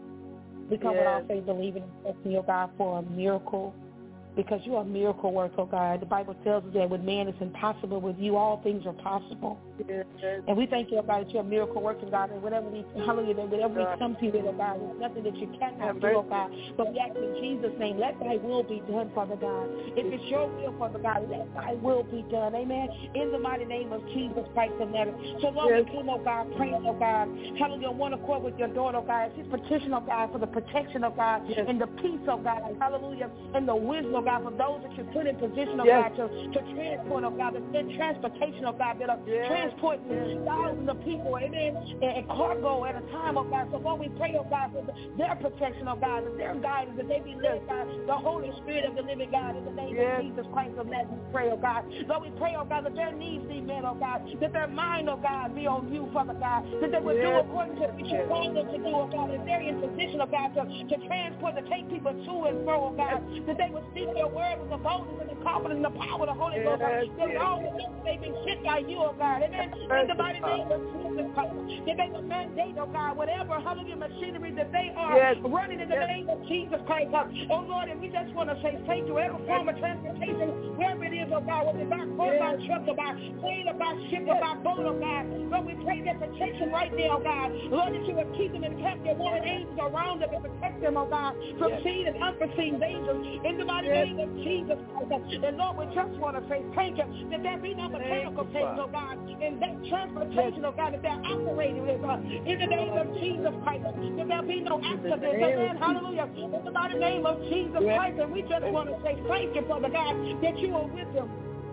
We come with our faith, believing and trusting, oh God, for a miracle. Because you are a miracle worker, oh God. The Bible tells us that with man it's impossible. With you, all things are possible. Yes. And we thank you, oh God, that you're a miracle worker, God. And whatever we come to you with, oh God, there's nothing that you cannot do, oh God. But we ask in Jesus' name, let thy will be done, Father God. If it's your will, Father God, let thy will be done. Amen. In the mighty name of Jesus Christ of Nazareth. So Lord, we come, oh God, praying, oh God. Hallelujah, one accord with your daughter, oh God. She's petition, oh God, for the protection, of God, and the peace, oh God. Hallelujah. And the wisdom, God, for those that you put in position, oh God, to transport, oh God, the transportation, oh God, that are transporting thousands of people, amen, and cargo at a time, oh God. So Lord, we pray, oh God, for their protection, oh God, and their guidance, that they be led by the Holy Spirit of the living God in the name of Jesus Christ of Nazareth. We pray, oh God. Lord, we pray, oh God, that their needs be met, oh God, that their mind, oh God, be on you, Father God, that they would do according to what you want them to do, oh God, if they're in position, oh God, to transport, to take people to and fro, oh God, that they would speak your word with the boldness and the confidence and the power of the Holy Ghost, that all the things they've been sent by you, oh God, amen, in the mighty name of Jesus Christ, that they would mandate, oh God, whatever, hallelujah, machinery that they are running in the name of Jesus Christ, oh Lord, and we just want to say thank you, every form of transportation, wherever it is, oh God, whether it's by car, by truck, or by plane, or by ship, or by boat, oh God, Lord, we pray that protection right now, oh God, Lord, that you would keep them and keep your warring angels around them and protect them, oh God, from seen and unforeseen dangers, in the mighty name of Jesus Christ. And Lord, we just want to say thank you that there be no mechanical things, oh God, in that transportation, oh God, that they're operating with, in the name of Jesus Christ, that there be no accidents, amen, hallelujah, in the mighty name of Jesus Christ. And we just want to say thank you, Father God, that you are with them.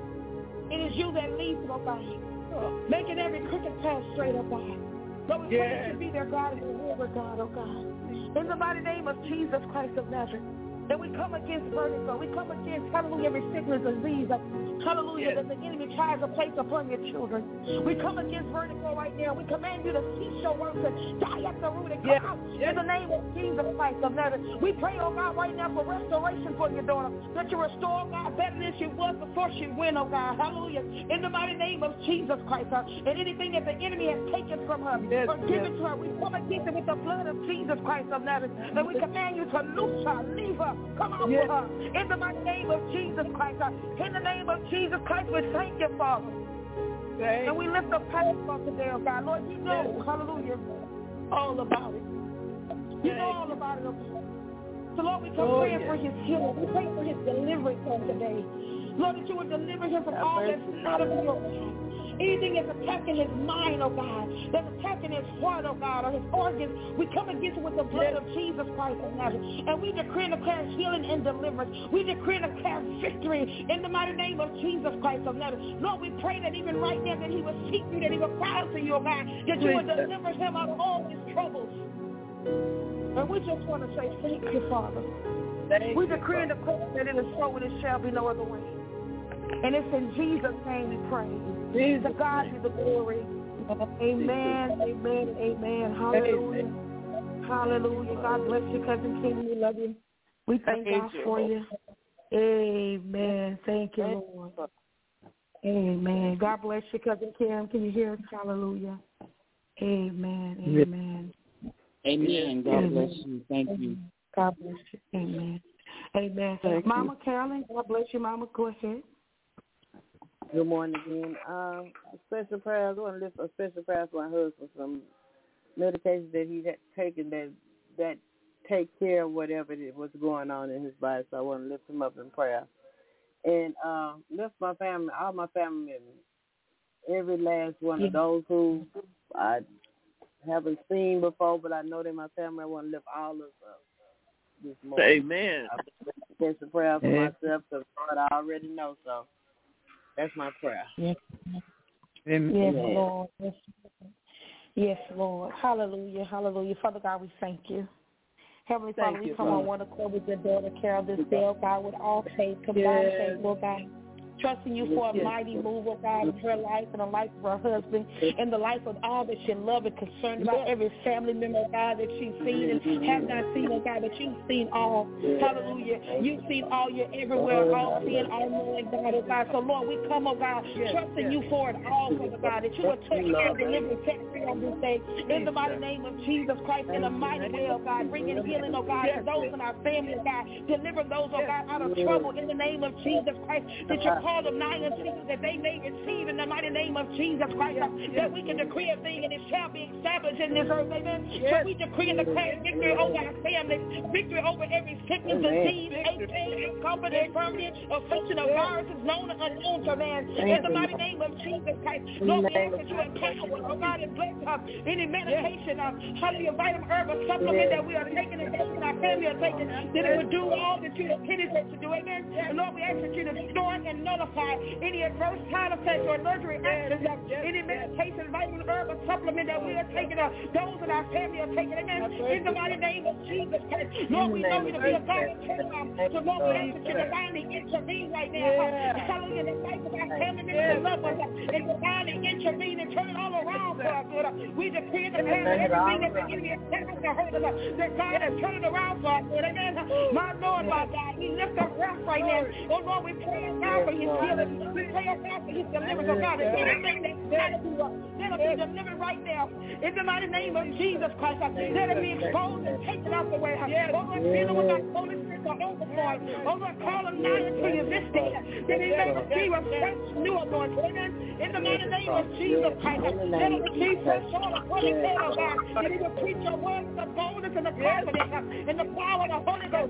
It is you that leads them, oh God, making every crooked path straight, oh God. Lord, we pray that you be their God and their river, God, oh God, in the mighty name of Jesus Christ of Nazareth. And we come against vertigo. We come against, hallelujah, every sickness, disease, hallelujah, that the enemy tries to place upon your children. We come against vertigo right now. We command you to cease your works and die at the root and come out in the name of Jesus Christ of Nazareth. We pray, oh God, right now for restoration for your daughter, that you restore, God, better than she was before she went, oh God, hallelujah, in the mighty name of Jesus Christ. And anything that the enemy has taken from her or given to her, we come against it with the blood of Jesus Christ of Nazareth. And we command you to loose her, leave her, come out for her, in the mighty name of Jesus Christ. In the name of Jesus Christ, we thank you, Father. And we lift up Pastor today, oh God. Lord, you know, hallelujah, all about it. You know all about it, oh God. So Lord, we come praying for his healing. We pray for his deliverance on today. Lord, that you would deliver him from all that's not of you, oh God. Anything that's attacking his mind, oh God, that's attacking his heart, oh God, or his organs, we come against it with the blood of Jesus Christ of Nazareth. And we decree and declare healing and deliverance. We decree and declare victory in the mighty name of Jesus Christ of Nazareth. Lord, we pray that even right now that he will seek you, that he will cry out to you, oh God, that you will deliver him out of all his troubles. And we just want to say thank you, Father. We decree and declare that it is so and it shall be no other way. And it's in Jesus' name we pray. To God be the glory. Amen, amen, amen. Hallelujah. Hallelujah. God bless you, Cousin Kim. We love you. We thank God for you. Amen. Thank you, Lord. Amen. God bless you, Cousin Kim. Can you hear us? Hallelujah. Amen. Amen. Amen. God bless you. Thank you. God bless you. Amen. Amen. Mama Carolyn, God bless you, Mama. Go ahead. Good morning again. Special prayers. I want to lift a special prayer for my husband. Some medications that he's taken that take care of whatever was going on in his body. So I want to lift him up in prayer. And lift my family, all my family members, every last one of those who I haven't seen before, but I know they're my family. I want to lift all of us up this morning. Amen. Special prayer for myself because God I already know, so. That's my prayer. Yes, Amen. Yes, Lord. Yes, Lord. Hallelujah. Hallelujah. Father God, we thank you. Heavenly Father, we come on one accord with your daughter, Carol, this day, oh God, with all faith, combined faith, Lord God. Trusting you for a mighty move, oh God, in her life and the life of her husband, and the life of all that she loves and concerned about, every family member, oh God, that she's seen and have not seen, oh God, but you've seen all. Hallelujah. You've seen all. You're everywhere, all seeing, all knowing, God, oh God. So, Lord, we come, oh God, trusting you for it all, Father God, that you will touch and deliver and set free on this day. In the mighty name of Jesus Christ, in a mighty way, oh God, bringing healing, oh God, to those in our family, oh God. Deliver those, oh God, out of trouble in the name of Jesus Christ, that you call them nigh unto you, that they may receive in the mighty name of Jesus Christ, that we can decree a thing and it shall be established in this earth, amen. So we decree and declare victory over our family, victory over every sickness, disease, ache, comfort, infirmity, affliction of viruses known and unknown to man. In the mighty name of Jesus Christ, Lord, we ask that you empower, oh God, and bless any medication, hallelujah, vitamin, herb, or supplement that we are taking and those in our family are taking, that it would do all that you intended it to do, amen. And Lord, we ask that you destroy and nullify any adverse side effects or allergic reactions, any medication, vitamin, herb, or supplement that we are taking, those in our family are taking, amen. In the mighty name of Jesus Christ, Lord, we know you to be a God of turnaround. So Lord, we ask that you divinely intervene right now. Hallelujah, in the life of our family members and loved ones, and divinely intervene and turn it all around for our good. We decree and declare that everything that the enemy has said to hurt us, that God has turned it around for our good, amen. My Lord, my God, we lift up Ralph right now. Oh Lord, we pray now for his healing. We pray now for his deliverance, oh God, and anything that's trying to do, let it be delivered right now. In the mighty name of Jesus Christ, let it be exposed and taken out the way. Oh Lord, fill him with our Holy Spirit to overflow. Oh Lord, call him now into you this day, that he may receive a fresh new anointing. Amen. In the mighty name of Jesus Christ, let him receive fresh oil upon his head, oh God, that he will preach your word with the boldness and the confidence and the power of the Holy Ghost.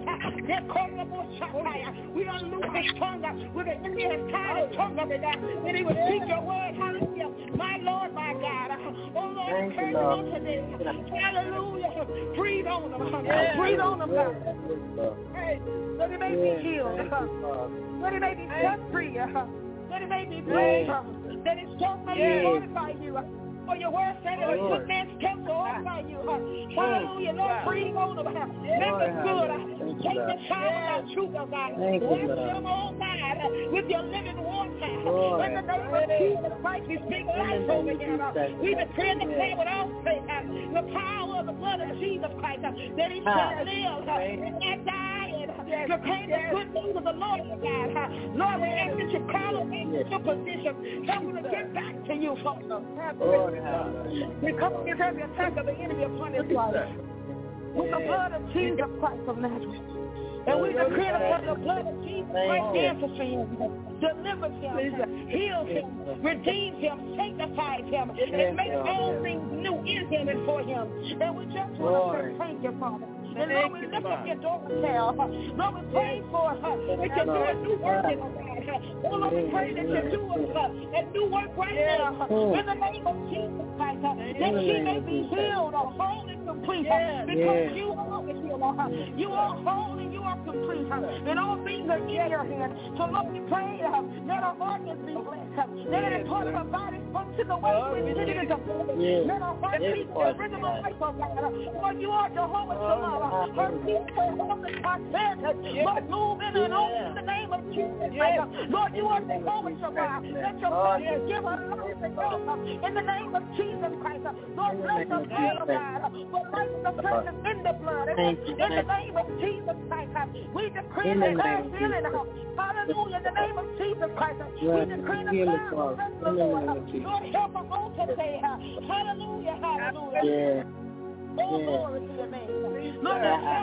We unloose his tongue with the enemy has tied his tongue up in that he will speak your word. Hallelujah. My Lord, my God. Oh Lord, encourage him on today. Hallelujah. Breathe on him. Breathe on him, God. Hey, that he may be healed. That he may be set free. That he may be blessed. That his soul may glorify you. For your word said that a good man's steps glorify you. Hallelujah. Lord, breathe on them. Make us good. Take the time of truth, oh God. Wash them, oh God, with your living water. In the name of Jesus Christ, we speak life over him. We decree and declare with all faith the power of the blood of Jesus Christ, that he shall live and not die and proclaim the good news of the Lord, oh God. Lord, we ask that you call him into your position. Help him to get back to you, Father. We come against every attack of the enemy upon his life with the blood of Jesus Christ of Nazareth. And we decree upon the blood of Jesus Christ answers for him, delivers him, heals him, redeems him, sanctifies him, and makes all things new in him and for him. And we just want to say thank you, Father. And Lord, we lift up your daughter, Carol. Lord, we pray for her that you do a new work in her, God. Oh, Lord, we pray that you do a new work right now in the name of Jesus Christ, that she may be healed or whole and complete, because you are the healer. You are whole and you are complete, and all things are in your hands. So, Lord, we pray that our organs be blessed, that any part of our body function the way you intended it to function. Let our heart beat the rhythm of life, oh God. For you are Jehovah Shalom. Her people, Lord, move in and on in the name of Jesus. Lord, you are Jehovah Shalom. Let your presence give her life and growth in the name of Jesus Christ. Lord, bless her blood, oh God. For life is the presence in the blood. In the name of Jesus Christ, we decree and declare healing. Hallelujah. In the name of Jesus Christ, we decree and declare the Lord. Lord, help her on today. Hallelujah. Hallelujah. Oh, glory to your name. Lord,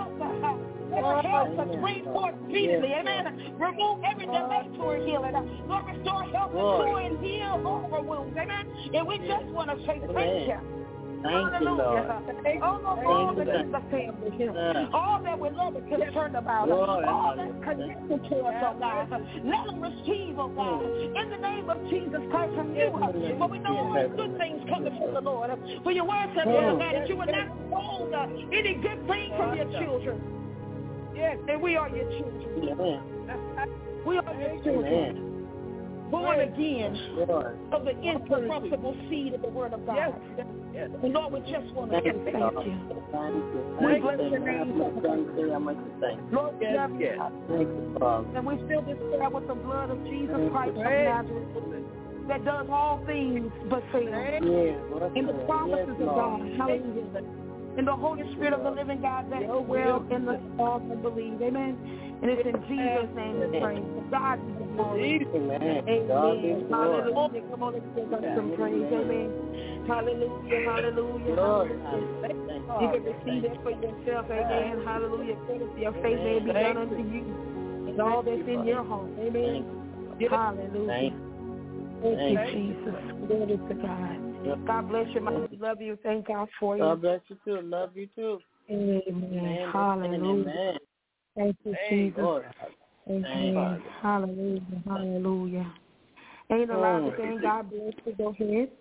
help us bring forth speedily. Amen. Remove every delay to her healing. Lord, restore health, restore and heal all her wounds. Amen. And we just want to say thank you. Thank you, Lord. Oh, Lord, all that is the family, all that we love and concerned about, all that's connected to us, oh God. Let them receive, oh God, in the name of Jesus Christ from you. For we know all good things coming from the Lord. For your word says, oh God, that you will not hold any good thing from your children. Yes, and we are your children. We are your children. Born again of the incorruptible seed of the word of God. And Lord, we just want to say thank you. We bless your name, Father tell you how much we thank you. Lord, we love you. Thank you, Father. And we fill this prayer with the blood of Jesus Christ of Nazareth that does all things but fail. In the promises of God. Hallelujah. In the Holy Spirit of the living God that dwells in the heart and believe. Amen. And it's in Jesus' name we pray. God be the glory. Amen. Hallelujah. Come on, let's give us some praise. Amen. Hallelujah. Hallelujah. Lord, you can receive that for yourself. Amen. Hallelujah. Your faith may be done unto you. And all that's in your heart. Amen. Hallelujah. Thank you, Jesus. Glory to God. God bless you, man. We love you. Thank God for you. God bless you too. Love you too. Amen. Hallelujah. Amen. Thank you, Jesus. Amen. Hallelujah. Hallelujah. Ain't a lot to say. God bless you. Go ahead.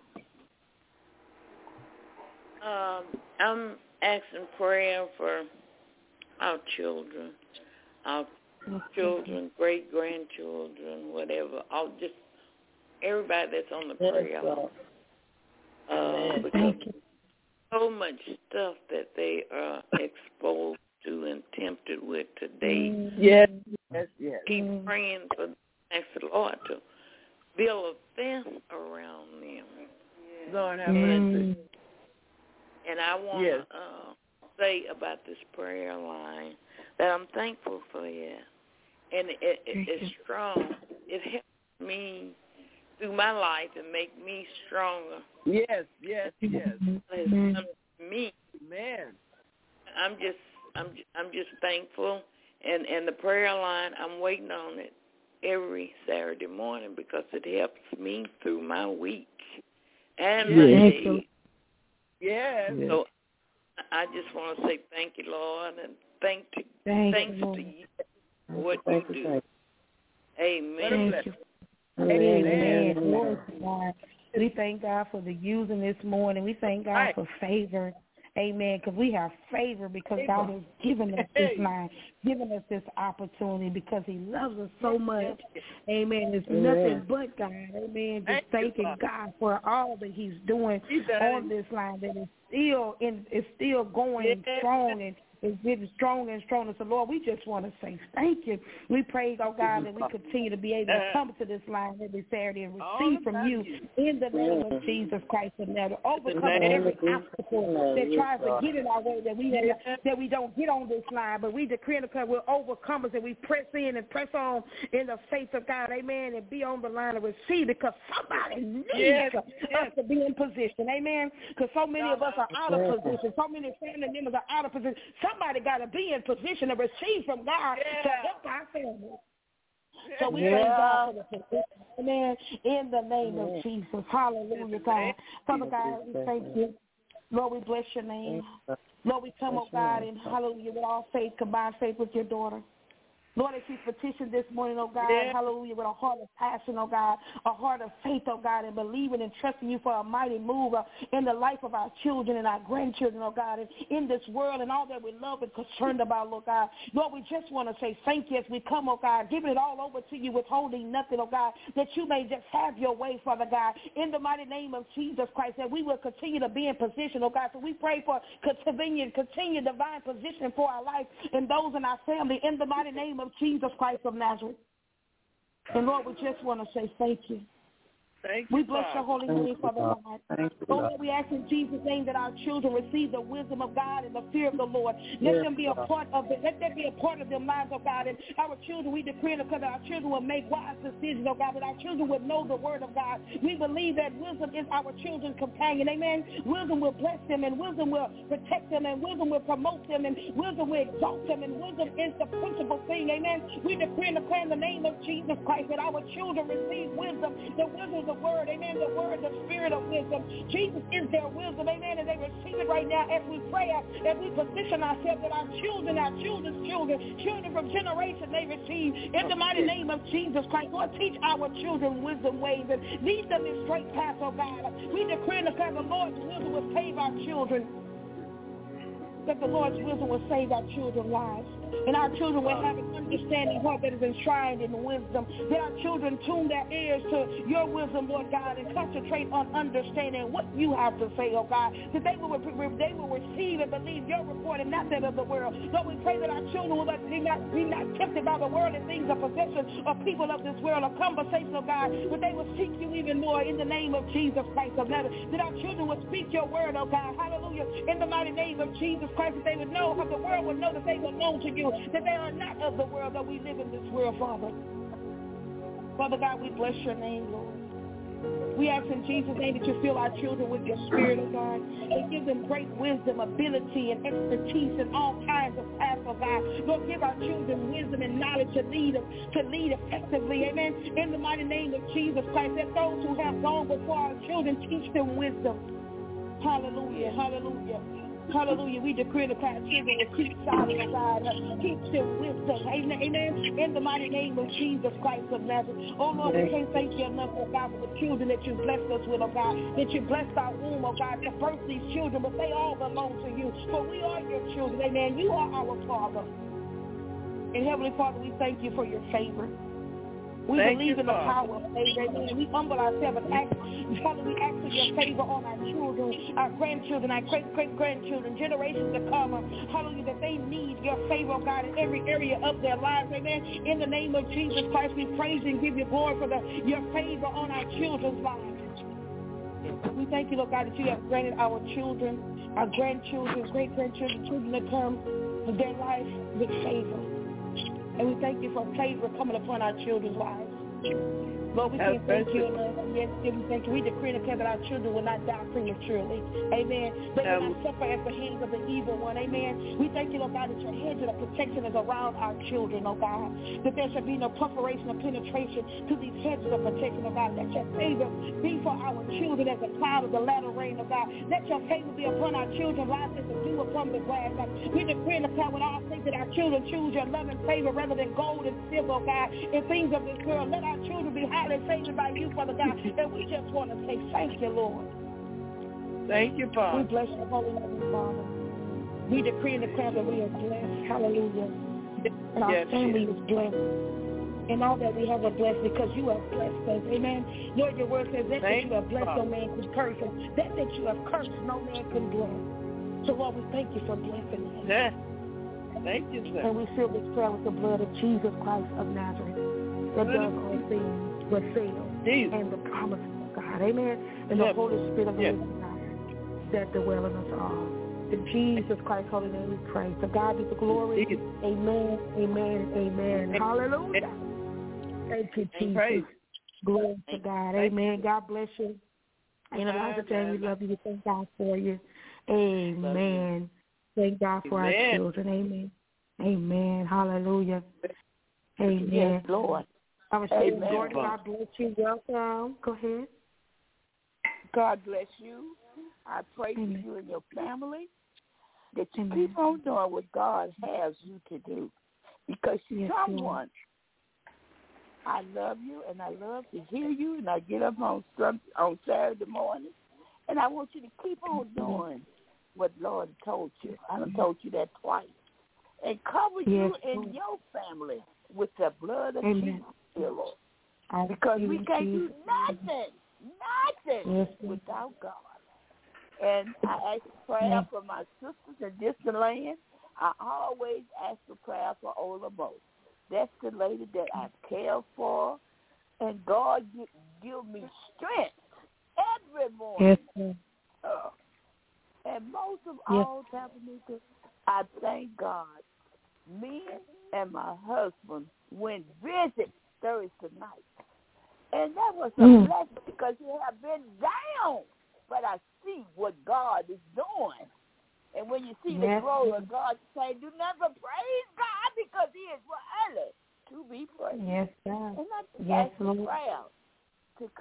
I'm asking prayer for our children, great grandchildren, whatever. Just everybody that's on the prayer. Because so much stuff that they are exposed to and tempted with today. Yes. Keep praying for the Lord to build a fence around them. Lord have mercy. And I want to say about this prayer line that I'm thankful for that. And it's strong. It helps me through my life and make me stronger. Yes. Me, man. I'm just thankful, and the prayer line, I'm waiting on it every Saturday morning because it helps me through my week and my days. Yes. So I just want to say thank you, Lord, and thanks to you for what you do. Amen. Thank you. Amen. Glory to God. We thank God for the using this morning. We thank God for favor. Amen. Because we have favor because God has given us this line, given us this opportunity because he loves us so much. Amen. It's nothing but God. Amen. Just thanking God for all that he's doing on this line that is still going strong and is getting stronger and stronger. So, Lord, we just want to say thank you. We pray, oh God, that we continue to be able to come to this line every Saturday and receive from you in the name of Jesus Christ and now to overcome every obstacle that tries to get in our way, that we don't get on this line, but we decree and declare we're overcomers and we press in and press on in the faith of God, amen, and be on the line and receive because somebody needs us to be in position, amen, because so many of us are out of position, so many family members are out of position. Somebody got to be in position to receive from God to help our family. So we thank God for the position, amen, in the name of Jesus. Hallelujah, God. Father God, we thank you. Lord, we bless your name. Lord, we come, oh God, and hallelujah, with all faith, combined faith with your daughter. Lord, as she's petitioned this morning, oh God, hallelujah, with a heart of passion, oh God, a heart of faith, oh God, and believing and trusting you for a mighty move in the life of our children and our grandchildren, oh God, and in this world and all that we love and concerned about, Lord God. Lord, we just want to say thank you as we come, oh God, giving it all over to you, withholding nothing, oh God, that you may just have your way, Father God, in the mighty name of Jesus Christ, that we will continue to be in position, oh God. So we pray for continued divine position for our life and those in our family in the mighty name of Jesus Christ of Nazareth. And Lord, we just want to say thank you. We bless your holy name, Father God. Lord, we ask in Jesus' name that our children receive the wisdom of God and the fear of the Lord. Let them be a part of it. Let that be a part of their lives, oh God. And our children, we decree and declare that our children will make wise decisions, oh God, that our children will know the word of God. We believe that wisdom is our children's companion. Amen. Wisdom will bless them, and wisdom will protect them, and wisdom will promote them, and wisdom will exalt them, and wisdom is the principal thing. Amen. We decree and declare in the name of Jesus Christ that our children receive wisdom. The wisdom the word, amen, the word, the spirit of wisdom. Jesus is their wisdom, amen, and they receive it right now as we pray, as we position ourselves that our children's children from generation they receive in the mighty name of Jesus Christ. Lord, teach our children wisdom ways and lead them in straight paths, oh God. We decree and declare the Lord's wisdom will save our children. that the Lord's wisdom will save our children's lives. And our children will have an understanding heart that is enshrined in wisdom. That our children tune their ears to your wisdom, Lord God, and concentrate on understanding what you have to say, oh God. That they will receive and believe your report and not that of the world. Lord, we pray that our children will be not tempted by the world and things of possession or people of this world or conversation, oh God, but they will seek you even more in the name of Jesus Christ of Nazareth. That our children will speak your word, oh God, hallelujah, in the mighty name of Jesus Christ, that they would know, how the world would know that they belong to you, that they are not of the world, that we live in this world, Father. Father God, we bless your name, Lord. We ask in Jesus' name that you fill our children with your spirit, oh God, and give them great wisdom, ability, and expertise in all kinds of paths, oh God. Lord, give our children wisdom and knowledge to lead effectively, amen, in the mighty name of Jesus Christ. That those who have gone before our children teach them wisdom. Hallelujah, hallelujah. Hallelujah. We decree that our children will keep silent, oh God. Teach them wisdom. Amen. Amen. In the mighty name of Jesus Christ of Nazareth. Oh, Lord, we can't thank you enough, oh God, for the children that you blessed us with, oh God. That you blessed our womb, oh God, to birth these children, but they all belong to you. For we are your children. Amen. You are our Father. And Heavenly Father, we thank you for your favor. We believe in the power of favor. Amen. We humble ourselves and ask, Father, we ask for your favor on our children, our grandchildren, our great-great-grandchildren, generations to come. Hallelujah, that they need your favor, oh God, in every area of their lives. Amen. In the name of Jesus Christ, we praise you and give you glory for your favor on our children's lives. We thank you, Lord God, that you have granted our children, our grandchildren, great-grandchildren, children to come in their life with favor. And we thank you for favor coming upon our children's lives. Lord, we can't thank you enough. Yes, we thank you. We decree and declare that our children will not die prematurely. Amen. They will not suffer at the hands of the evil one. Amen. We thank you, Lord God, that your hedge of protection is around our children, oh God. That there shall be no perforation or penetration to these hedges of protection, oh God. Let your favor be for our children as a cloud of the latter rain, oh God. Let your favor be upon our children's lives as the dew upon the grass. We decree and declare with all things that our children choose your love and favor rather than gold and silver, oh God, and things of this world. Let our children be highly favored by you, Father God. And we just want to say thank you, Lord. Thank you, Father. We bless your holy name, Father. We decree and declare that we are blessed. Hallelujah. And our family is blessed. And all that we have are blessed because you have blessed us. Amen. Lord, your word says that you have blessed, no man can curse. And that you have cursed, no man can bless. So, Lord, we thank you for blessing us. Yeah. Thank you, sir. And we seal this prayer with the blood of Jesus Christ of Nazareth. That does all things but fail. And the promises of God. Amen. And the Holy Spirit of the living God that dwell in us all. In Jesus Christ's holy name we pray. To God be the glory. Amen. Amen. Amen. Hallelujah. Thank you, Jesus. Glory to God. Amen. God bless you. And Elijah Jane, we love you. We thank God for you. Amen. Thank God for our children. Amen. Amen. Hallelujah. Amen. Yes, Lord. I was saying, Lord, God bless you. Welcome. Go ahead. God bless you. I pray for you and your family that you keep on doing what God has you to do. Because someone, I love you and I love to hear you, and I get up on Saturday morning, and I want you to keep on doing what Lord told you. I done told you that twice. And cover you and your family with the blood of Jesus, dear Lord. Because we can't do nothing without God. And I ask for prayer for my sisters in distant land. I always ask for prayer for Ola Mo. That's the lady that I care for. And God give me strength every morning. And most of all, Tabernacle, I thank God. Me and my husband went visit Thursday night. And that was a blessing because he had been down. But I see what God is doing. And when you see the glory of God, say, do never praise God because he is worthy to be praised. Yes, God. And I just ask for prayer to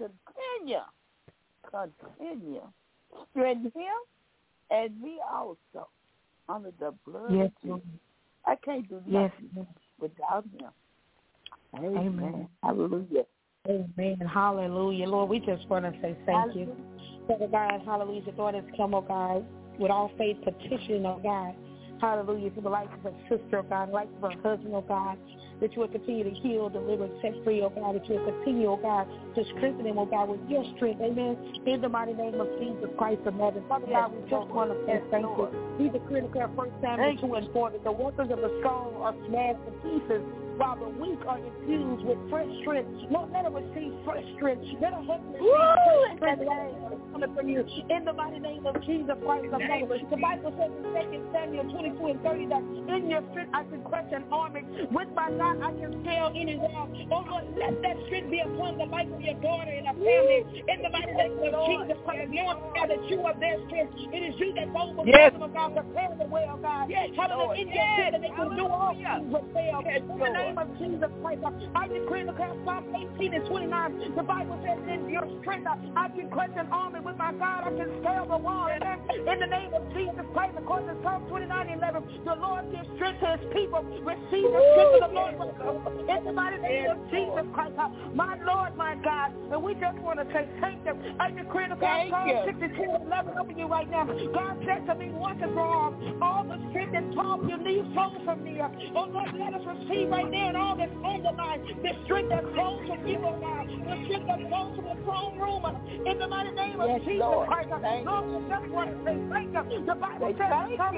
continue. Strengthen him and me also under the blood of Jesus. I can't do nothing without him. Amen. Hallelujah. Amen. Hallelujah. Lord, we just want to say thank you. Father God, hallelujah. Your daughter has come, oh God, with all faith petition, oh God. Hallelujah. For the life of a sister, oh God, the life of her husband, oh God, that you will continue to heal, deliver, and set free, oh God, that you will continue, oh God, to strengthen him, oh God, with your strength. Amen. In the mighty name of Jesus Christ of Nazareth. Father God, we just want to say thank you. We decree and declare 1 Samuel 2 and 4 that the workers of the strong are smashed to pieces, while the weak are infused with fresh strength. Lord, let them receive fresh strength. Let them receive fresh strength coming from you. In the mighty name of Jesus Christ of Nazareth. The Bible says in 2 Samuel 22 and 30 that in your strength I can crush an army. With my God I can scale any wall. Oh Lord, let that strength be upon the life of your daughter and her family. In the mighty name of Jesus Christ, Lord, God, that you are their strength. It is you that goes before them, oh God, prepare the way, oh God. Hallelujah. In your strength that they can do all things but fail. In the name of Jesus Christ, I decree and declare Psalm 18 and 29. The Bible says in your strength I can crush an army. With my God I can scale the wall. Amen. In the name of Jesus Christ, according to Psalm 29:11, the Lord gives strength to his people. Receive the strength of the Lord. In the mighty name of Jesus Christ, my Lord, my God. And we just want to say thank you. I decree and declare Psalm 62:11 over you right now. God said to me, once and for all the strength and power you need flows from me. Oh Lord, let us receive right there and all that's on the line. The strength that flows from you, oh God. The strength that flows from the throne room. In the mighty name of Jesus Christ. Lord, we just want to say thank you. The Bible says in Psalm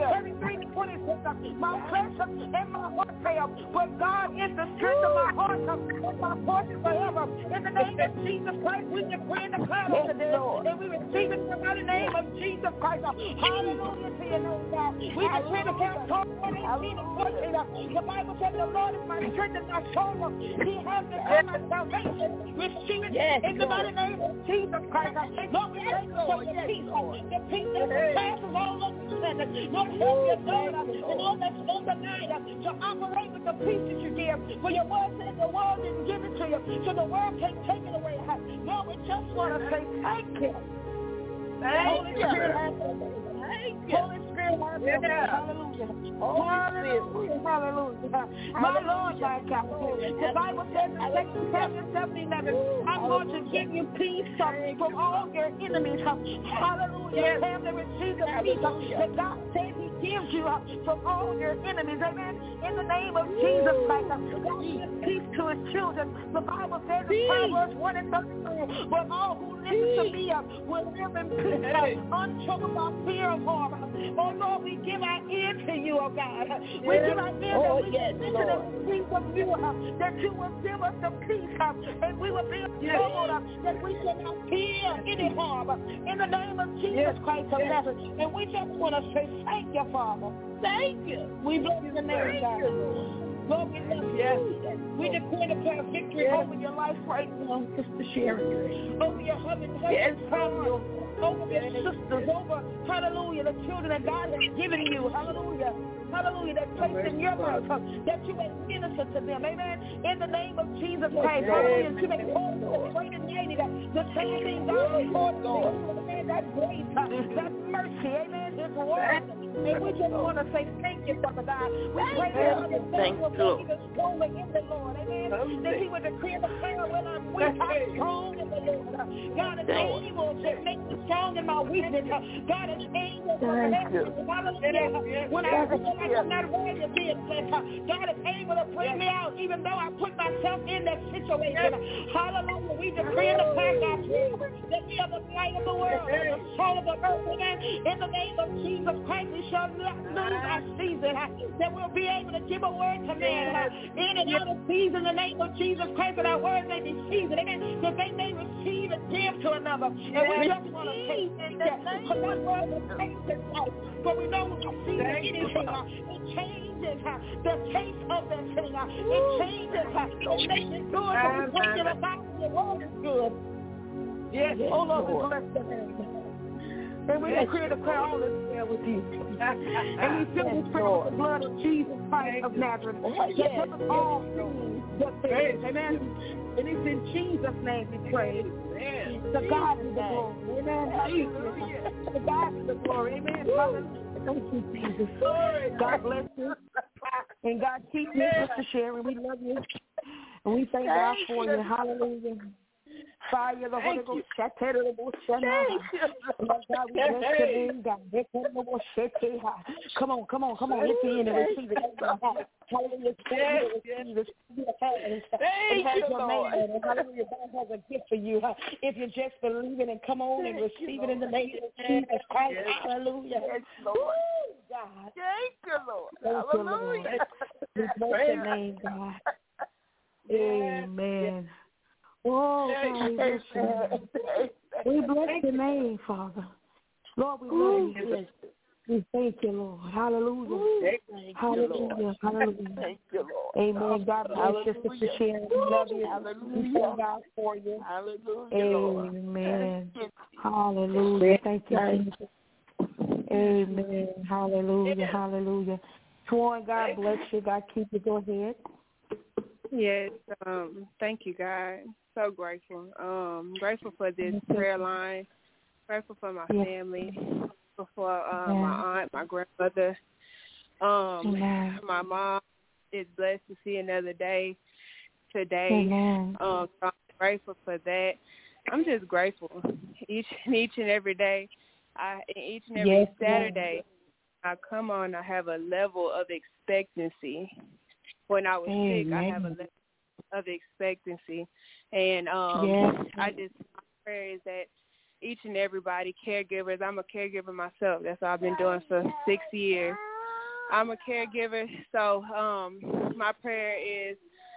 33:26, my flesh and my heart fail, but God is the strength of my heart and my portion forever. In the name of Jesus Christ, we decree and declare today, and we receive it in the mighty name of Jesus Christ. Hallelujah to your name, God. We decree and declare Psalm 18 and 14. The Bible says the Lord is my strength and my shoulder. He has become my salvation. Receive it in the mighty name of Jesus Christ. Lord, we thank you for your peace. The peace that passes all understanding. Lord, help your daughter and all that's on the line to operate with the peace that you give. For your word says the world didn't give it to you, so the world can't take it away. Lord, we just want to say thank you. Holy Spirit, have your way. Holy Spirit, have your way. Hallelujah. Hallelujah. Hallelujah. My Lord, my God. The Bible says in 2 Samuel 7:11, I'm going to give you peace from all your enemies. Hallelujah. Family, receive the peace that God says he gives you from all your enemies. Amen. In the name of Jesus Christ, God gives peace to his children. The Bible says in Proverbs 1 and 33, but all who listen to me will live in peace, untroubled by fear of harm. Oh Lord, we give our ear to you, oh God. We give our ear that we can listen to the peace of you, that you will give us the peace, and we will be troubled, that we shall not fear any harm. In the name of Jesus Christ of Nazareth. And we just want to say thank you, Father. Thank you. We bless your name, God. Lord, we love you. We declare and declare victory over your life right now, Sister Sharon. Over your husband, family, over your sisters, over, hallelujah, the children that God has given you. Hallelujah. Hallelujah, that placed in your life, that you may minister to them. Amen. In the name of Jesus Christ. Hallelujah. You may call the great and mighty, the same thing God has called. Amen. That grace, that mercy. Amen. His word. And we just want to say thank you, Father God. We pray that he will be the stronger in the Lord. Amen. That he would decree the prayer when I'm weak, I'm strong in the Lord. God is able to make me strong in my weakness. God is able to help me. Hallelujah. When I feel like I'm not worthy of being blessed, God is able to bring me out even though I put myself in that situation. Hallelujah. We decree and declare God's word that we are the light of the world and the salt of the earth. Amen. In the name of Jesus Christ, we shall not lose our season. That we'll be able to give a word to man in and out of season in the name of Jesus Christ, that our words may be seasoned. Amen. That they may receive and give to another. And we just want to say thank you. For that word will change his life. For we know when we see anything, it changes the taste of that thing. It changes. It makes it good. When we bring it about, the word is good. Yes. Oh Lord, we bless the name. And we decree and declare all is well with you. And we fill this prayer with the blood of Jesus Christ of Nazareth. That covers all things but sin. Amen. And it's in Jesus' name we pray. To God be the glory. Amen. To God be the glory. Amen. Thank you, Jesus. God bless you. And God keep you, Sister Sharon. We love you. And we thank God for you. Hallelujah. Fire the Holy Ghost. Lord God, we bless your name, God. Come on. Enter in and receive it. Hallelujah. It has your name. Hallelujah. God has a gift for you. If you just believe it and come on and receive it in the name of Jesus Christ. Hallelujah. Yes, Lord. God. Thank you, Lord. Hallelujah. We bless your name, God. Amen. Oh, God, we bless your name. We bless your name, Father. Lord, we love you. We thank you, Lord. Hallelujah. Hallelujah. Hallelujah. Thank you, Lord. Amen. God bless you, Sister Sharon. We love you. Hallelujah. We thank God for you. Hallelujah. Amen. Hallelujah. Thank you, Jesus. Amen. Hallelujah. Hallelujah. Swan, God bless you. God keep you. Go ahead. Yes. Thank you, God. So grateful. Grateful for this prayer line. Grateful for my family. Grateful for my aunt, my grandmother. My mom is blessed to see another day today. So I'm grateful for that. I'm just grateful each and every day. Each and every Saturday, I come on, I have a level of expectancy. When I was sick, I have a level of expectancy. And my prayer is that each and everybody, caregivers, I'm a caregiver myself. That's what I've been doing for 6 years. I'm a caregiver, so my prayer is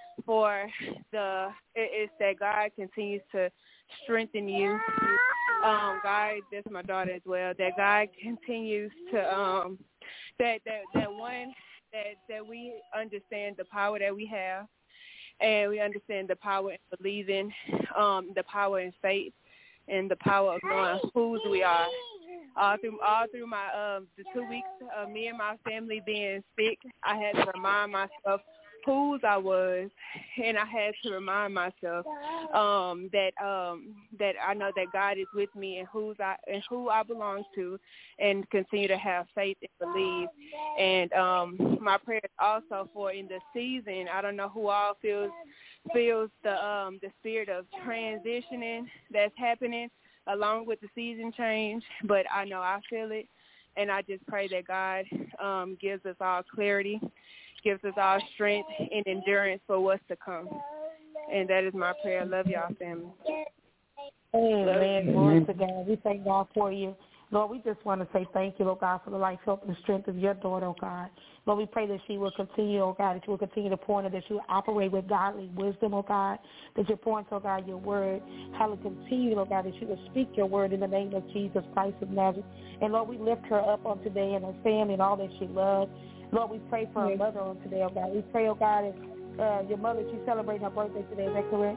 is that God continues to strengthen you. God, this is my daughter as well. That God continues to that we understand the power that we have, and we understand the power in believing, the power in faith, and the power of knowing whose we are. All through my the 2 weeks of me and my family being sick, I had to remind myself whose I was, and I had to remind myself that I know that God is with me and who I belong to, and continue to have faith and believe. And my prayer is also for in the season. I don't know who all feels the spirit of transitioning that's happening along with the season change, but I know I feel it, and I just pray that God gives us all clarity, gives us all strength and endurance for what's to come. And that is my prayer. I love y'all, family. Amen. Glory to God. We thank God for you. Lord, we just want to say thank you, Lord God, for the life, health, and strength of your daughter, oh God. Lord, we pray that she will continue, oh God, that you will continue to pour into, that she will operate with godly wisdom, oh God, that you pour into, oh God, your word. How to continue, oh God, that she will speak your word in the name of Jesus Christ of Nazareth. And Lord, we lift her up on today and her family and all that she loves. Lord, we pray for her mother on today, oh God. We pray, oh God, if your mother, she's celebrating her birthday today. Is that correct?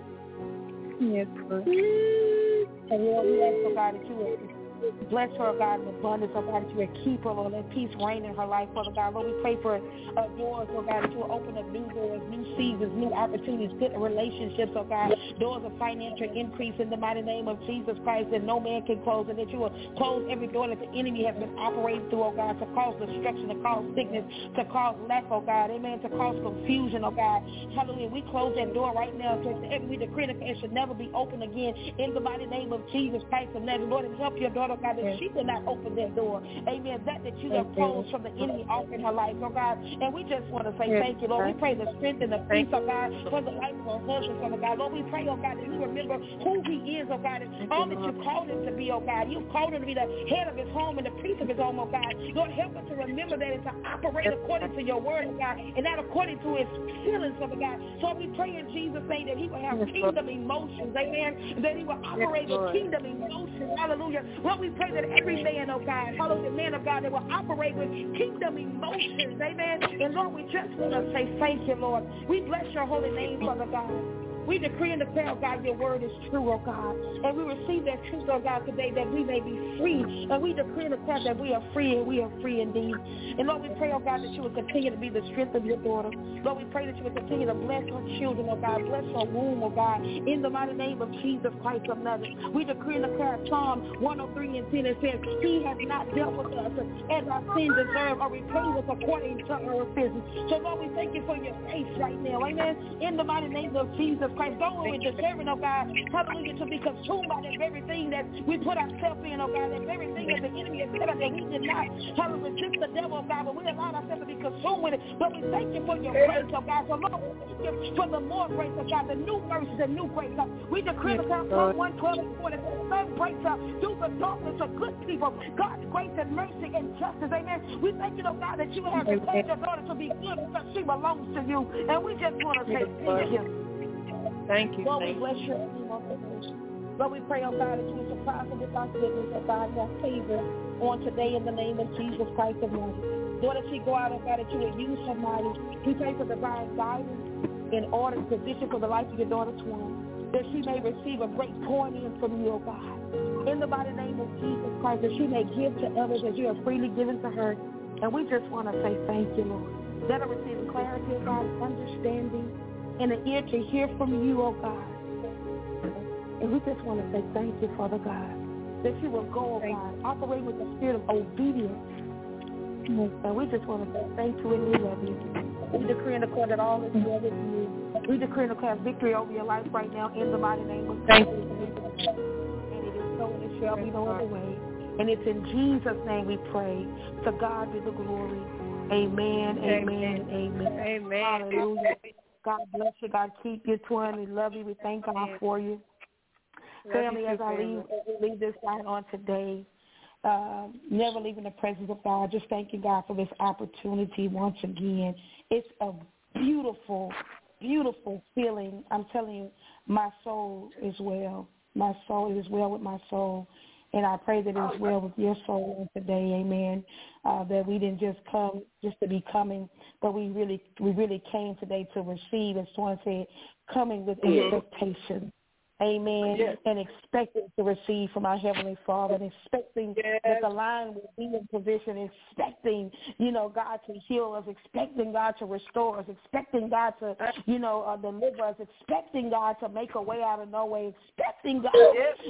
Yes, Lord. And Lord, we ask, oh God, that you will bless her, God, in abundance, oh God, that you would keep her, Lord, let peace reign in her life, Father God. Lord, we pray for doors, oh God, that you will open up new doors, new seasons, new opportunities, good relationships, oh God, doors of financial increase in the mighty name of Jesus Christ that no man can close, and that you will close every door that the enemy has been operating through, oh God, to cause destruction, to cause sickness, to cause lack, oh God, amen, to cause confusion, oh God. Hallelujah. We close that door right now. We decree that it should never be open again in the mighty name of Jesus Christ of Nazareth. Lord, and help your daughter, God, that she will not open that door. Amen. That you have closed from the enemy off in her life, oh God. And we just want to say thank you, Lord. We pray the strength and the peace, oh God, for the life of her husband, oh God. Lord, we pray, oh God, that he remember who he is, oh God, and all that you called him to be, oh God. You called him to be the head of his home and the priest of his home, oh God. Lord, help us to remember that and to operate according to your word, oh God, and not according to his feelings, oh God. So we pray in Jesus' name that he will have kingdom emotions, amen, that he will operate with kingdom emotions, hallelujah. Lord, we pray that every man, oh God, hallelujah, man of God, that will operate with kingdom emotions, amen. And Lord, we just want to say thank you, Lord. We bless your holy name, Father God. We decree and declare, oh God, your word is true, oh God. And we receive that truth, oh God, today that we may be free. And we decree and declare that we are free, and we are free indeed. And Lord, we pray, oh God, that you will continue to be the strength of your daughter. Lord, we pray that you will continue to bless her children, oh God. Bless her womb, oh God. In the mighty name of Jesus Christ of Nazareth. We decree and declare Psalm 103 and 10. It says, he has not dealt with us as our sins deserve, or repaid us according to our sins. So Lord, we thank you for your grace right now. Amen. In the mighty name of Jesus Christ. Don't we deserving, oh God, hallelujah, to be consumed by that very thing that we put ourselves in, oh God, that very thing that the enemy has set up that we did not, hallelujah, resist the devil, oh God, but we allowed ourselves to be consumed with it. But we thank you for your grace, oh God. So Lord, we thank you for the more grace, oh God, the new mercies and new grace. We decree the Psalm 112 and 40 that sun breaks up through the darkness of good people, God's grace and mercy and justice, amen. We thank you, oh God, that you have declared your daughter to be good because she belongs to you. And we just want to say thank you. Thank you. Lord, we bless you. Lord, we pray, oh God, that you will surprise us with our goodness, oh God, your favor on today in the name of Jesus Christ of Nazareth. Lord, as she go out, oh God, that you will use somebody. We pray for divine guidance in order to position for the life of your daughter, Twan, that she may receive a great pouring in from you, oh God. In the mighty name of Jesus Christ, that she may give to others as you have freely given to her. And we just want to say thank you, Lord. Let her receive clarity, oh God, understanding, and an ear to hear from you, oh God. And we just want to say thank you, Father God, that she will go, oh God, operating with the spirit of obedience. And we just want to say thank you and we love you. We decree and declare that all is well with you. We decree and declare victory over your life right now in the mighty name of Jesus. And it is so and it shall be no other way. And it's in Jesus' name we pray. To God be the glory. Amen, amen, amen. Amen. Hallelujah. God bless you. God keep you, Twin. We love you. We thank God for you. Family, as I leave this line on today, never leaving the presence of God, just thanking God for this opportunity once again. It's a beautiful, beautiful feeling. I'm telling you, my soul is well. My soul is well with my soul. And I pray that it is well with your soul today, amen, that we didn't just come just to be coming, but we really came today to receive, as someone said, coming with expectation. Amen. Yes. And expecting to receive from our Heavenly Father, and expecting that the line will be in position, expecting, God to heal us, expecting God to restore us, expecting God to, deliver us, expecting God to make a way out of no way, expecting God,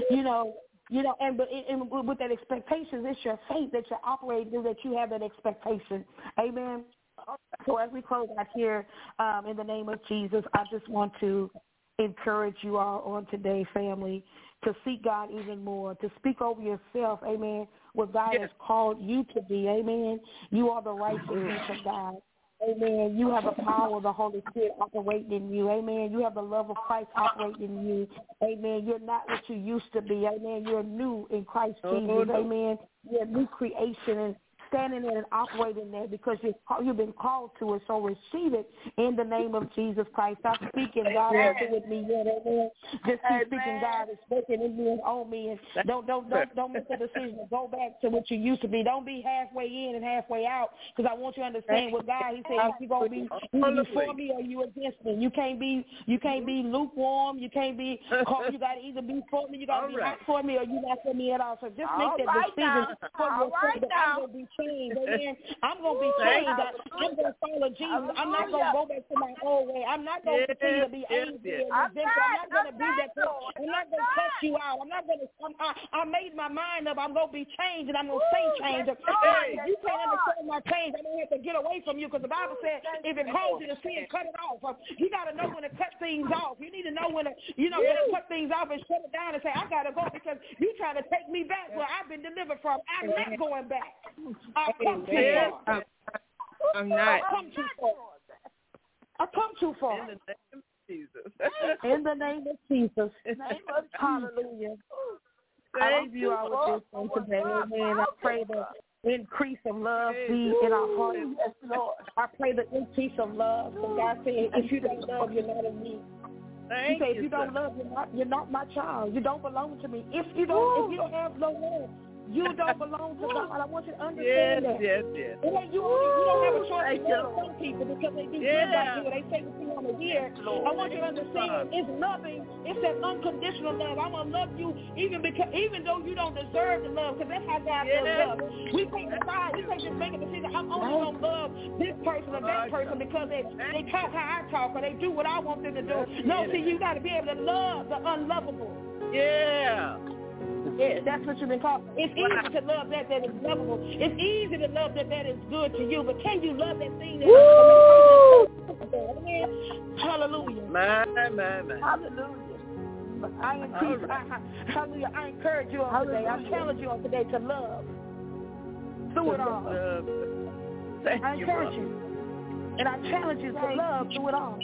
and with that expectation, it's your faith that you're operating through, that you have that expectation. Amen. So as we close out here, in the name of Jesus, I just want to encourage you all on today, family, to seek God even more, to speak over yourself, amen, what God has called you to be, amen. You are the righteousness of God, amen. You have the power of the Holy Spirit operating in you, amen. You have the love of Christ operating in you, amen. You're not what you used to be, amen. You're new in Christ Jesus, amen. You're a new creation, and standing there and operating there because you've been called to it. So receive it in the name of Jesus Christ. Stop speaking, God, with me yet, amen. Just keep speaking, God is working in me and on me, and don't make the decision to go back to what you used to be. Don't be halfway in and halfway out, because I want you to understand what God, He said, you're gonna be either for me or you against me. You can't be lukewarm. You can't be cold. You gotta either be for me, you gotta be hot for me, or you not for me at all. So just make that decision for yourself. I'm gonna be changed, amen. I'm going to be changed. I'm going to follow Jesus. I'm not going to go back to my old way. I'm not going to continue to be angry and resentful. I'm not going to be that person. I'm not going to cut you out. I'm not going to, I made my mind up. I'm going to be changed, and I'm going to stay changed. If you can't understand my change, I'm going to have to get away from you, because the Bible said if it calls you to sin, cut it off. You got to know when to cut things off. You need to know when to, when to cut things off and shut it down and say, I got to go, because you trying to take me back where I've been delivered from. I'm not going back. I've come too far. I'm not. I've come too far. I've come too far. In the name of Jesus. In the name of Jesus. Hallelujah. I leave you all with this one today. Amen. I pray the increase of love be in our hearts. I pray the increase of love. So God said, if you don't love, you're not in me. He said, if you don't love, you're not my child. You don't belong to me. If you don't have no love, you don't belong to God. I want you to understand that. Yes. You don't have a choice to love some people because they do good by you. They say what you want to hear. I want you to understand it's loving. It's that unconditional love. I'm going to love you even though you don't deserve the love, because that's how God loves love. We can't decide. We can't just make a decision. I'm only going to love this person or that person because they talk how I talk, or they do what I want them to do. No, see, you got to be able to love the unlovable. Yeah. Yeah, that's what you've been called. It's easy to love that is lovable. It's easy to love that is good to you, but can you love that thing that is Hallelujah. My. Hallelujah. Hallelujah. I encourage you on today. I challenge you on today to love. Through it all. I encourage you. And I challenge you to love through it all.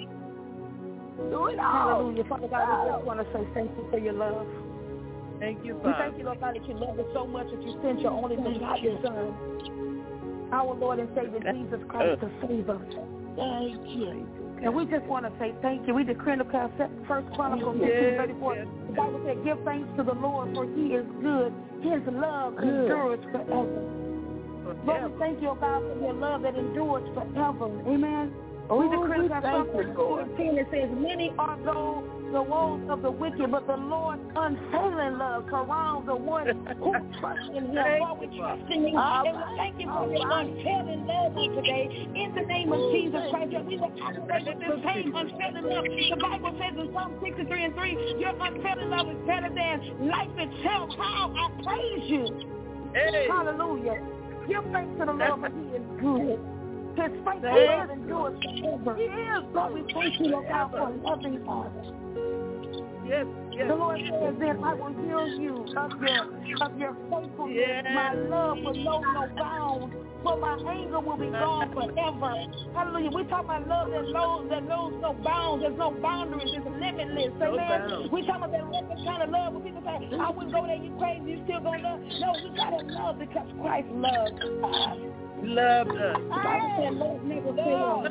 Do it all. Hallelujah. Father God, we just want to say thank you for your love. Thank you, We Father. thank you, Lord God, that you love us so much that you sent your only begotten Son, our Lord and Savior Jesus Christ, to save us. Thank you. And we just want to say thank you. We decree and declare 1 Chronicles 15:34. The Bible said, give thanks to the Lord, for he is good. His love endures forever. Lord, we thank you, oh God, for your love that endures forever. Amen. We decree and declare Psalm 14. It says, many are the woes of the wicked, but the Lord's unfailing love surrounds the one who trusts in him. Lord, we trust in you. And we thank you for your unfailing love on today. In the name of Jesus Christ, that we will operate with this same unfailing love. The Bible says in Psalm 63:3, your unfailing love is better than life itself. How I praise you. Hey. Hallelujah. Give thanks to the Lord, for he is good. His faithfulness endures forever. Lord, we thank you, Lord God, for loving us. Yes. The Lord says, then I will heal you of your faithfulness. Yes. My love will know no bounds, for my anger will be gone forever. Hallelujah. We talk about love that knows no bounds. There's no boundaries. It's limitless. Amen. We talk about that limitless kind of love when people say, I wouldn't go there, you crazy, you still gonna love. No, we gotta love because Christ loves us. Loved us. The Bible said love never fails.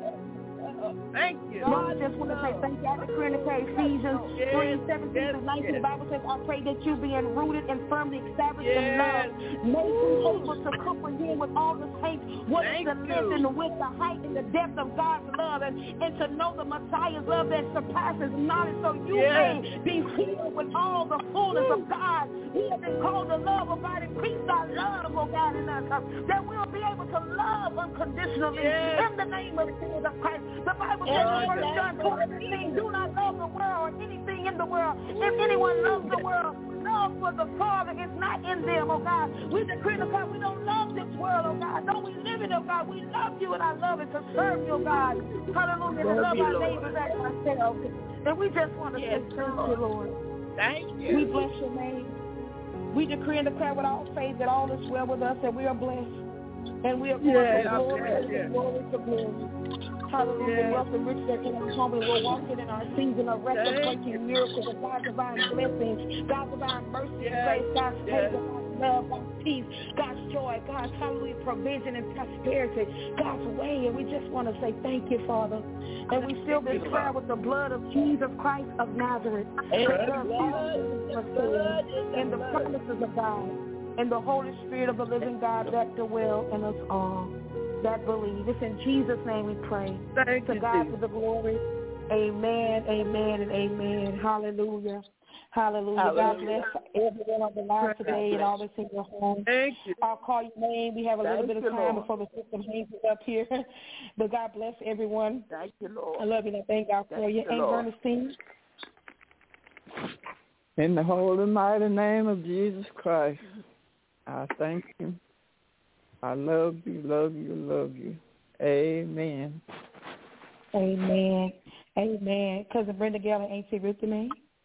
Thank you. Lord, I just want to say thank you. I decree and declare Ephesians 3:17-19. The Bible says, I pray that you being rooted and firmly established in love, may be able to comprehend with all the saints what is the length and the width, the height and the depth of God's love, and to know the Messiah's love that surpasses knowledge, so you may be filled with all the fullness of God. We have been called to love, oh God, increase our love, oh God, in us, that we'll be able to love unconditionally in the name of Jesus Christ. The Bible says in 1 John 2:15, do not love the world or anything in the world. If anyone loves the world, love for the Father is not in them, oh God. We decree and declare we don't love this world, oh God. Don't we live it, oh God. We love you and I love it to serve you, oh God. Hallelujah. To love our neighbors as ourselves. And we just want to say thank you, Lord. Thank you. We bless your name. We decree and declare with all faith that all is well with us, and we are blessed. And we are going from glory to glory. Hallelujah. Wealth and riches are in our home, and we're walking in our season of record-breaking miracles of God's divine blessings, God's divine mercy and grace, God's favor, God's love, God's peace, God's joy, God's hallelujah provision and prosperity, God's way. And we just want to say thank you, Father. And we seal this prayer with the blood of Jesus Christ of Nazareth, and the promises of God, and the Holy Spirit of the living God that dwell in us all that believe. It's in Jesus' name we pray. Thank you, God, for the glory. Amen, amen, and amen. Hallelujah. Hallelujah. God bless everyone on the line today and all that's in your home. Thank you. I'll call your name. We have a little bit of time before the system hangs us up here. But God bless everyone. Thank you, Lord. I love you and I thank God for you. Aunt Bernstein. In the holy mighty name of Jesus Christ, I thank you. I love you, love you, love you. Amen. Amen. Amen. Cousin Brenda Gale and Auntie Ruth May.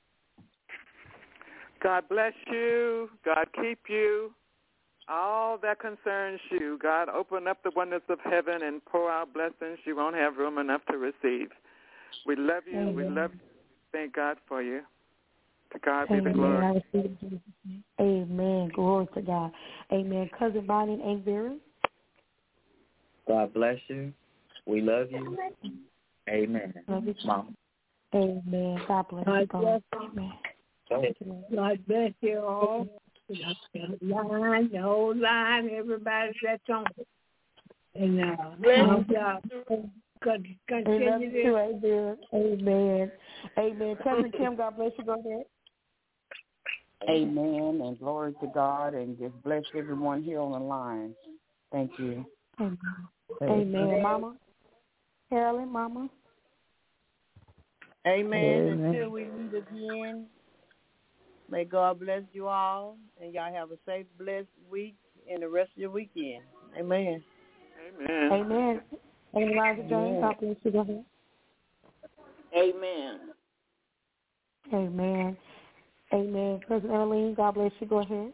God bless you. God keep you. All that concerns you. God open up the windows of heaven and pour out blessings you won't have room enough to receive. We love you. Amen. We love you. Thank God for you. To God be the glory. Amen. Glory to God. Amen. Cousin Bonnie and Aunt Vera. God bless you. We love you. Amen. Love you, Mom. Amen. God bless you. God. Amen. God bless you all. The whole line, everybody that's on it. And continue to. Amen. Amen. Cousin Kim, God bless you. Go ahead. Amen, and glory to God, and just bless everyone here on the line. Thank you. Amen. Amen. Mama. Carolyn, Mama. Amen. Until we meet again, may God bless you all, and y'all have a safe, blessed week and the rest of your weekend. Amen. Amen. Amen. Amen. Elijah James, God bless you. Go ahead. Amen. Amen. Amen. Cousin Arlene, God bless you. Go ahead.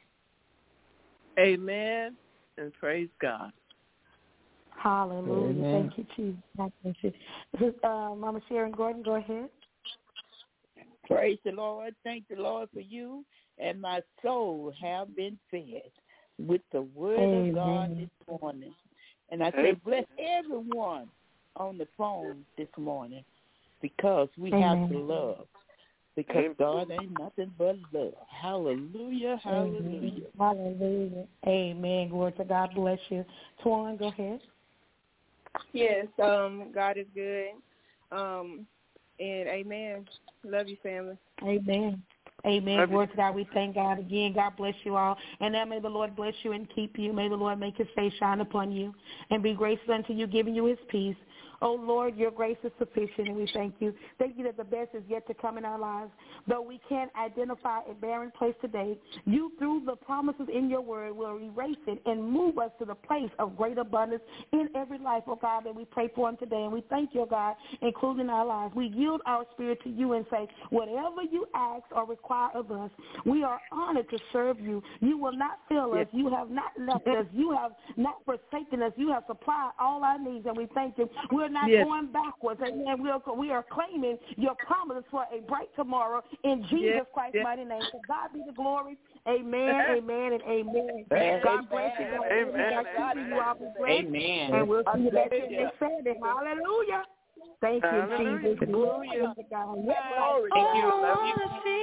Amen. And praise God. Hallelujah. Amen. Thank you, Jesus. God bless you. Mama Sharon Gordon, go ahead. Praise the Lord. Thank the Lord for you. And my soul have been fed with the word of God this morning. And I say, bless everyone on the phone this morning because we have to love. Because God ain't nothing but love. Hallelujah, hallelujah. Hallelujah. Amen. Glory to God. Bless you. Twan, go ahead. Yes, God is good. And amen. Love you, family. Amen. Amen. Glory to God. We thank God again. God bless you all. And now may the Lord bless you and keep you. May the Lord make his face shine upon you and be gracious unto you, giving you his peace. Oh, Lord, your grace is sufficient, and we thank you. Thank you that the best is yet to come in our lives. Though we can't identify a barren place today, you, through the promises in your word, will erase it and move us to the place of great abundance in every life, oh God, that we pray for today. And we thank you, oh God, including our lives. We yield our spirit to you and say, whatever you ask or require of us, we are honored to serve you. You will not fail us. You have not left us. You have not forsaken us. You have supplied all our needs, and we thank you. We're not going backwards. Amen. We are claiming your promises for a bright tomorrow in Jesus Christ's mighty name. So God be the glory. Amen, amen, and amen. God bless you. Amen. Amen. And we'll see you back here next Saturday. Hallelujah. Thank you, Jesus. Glory to God. Thank you. Love you.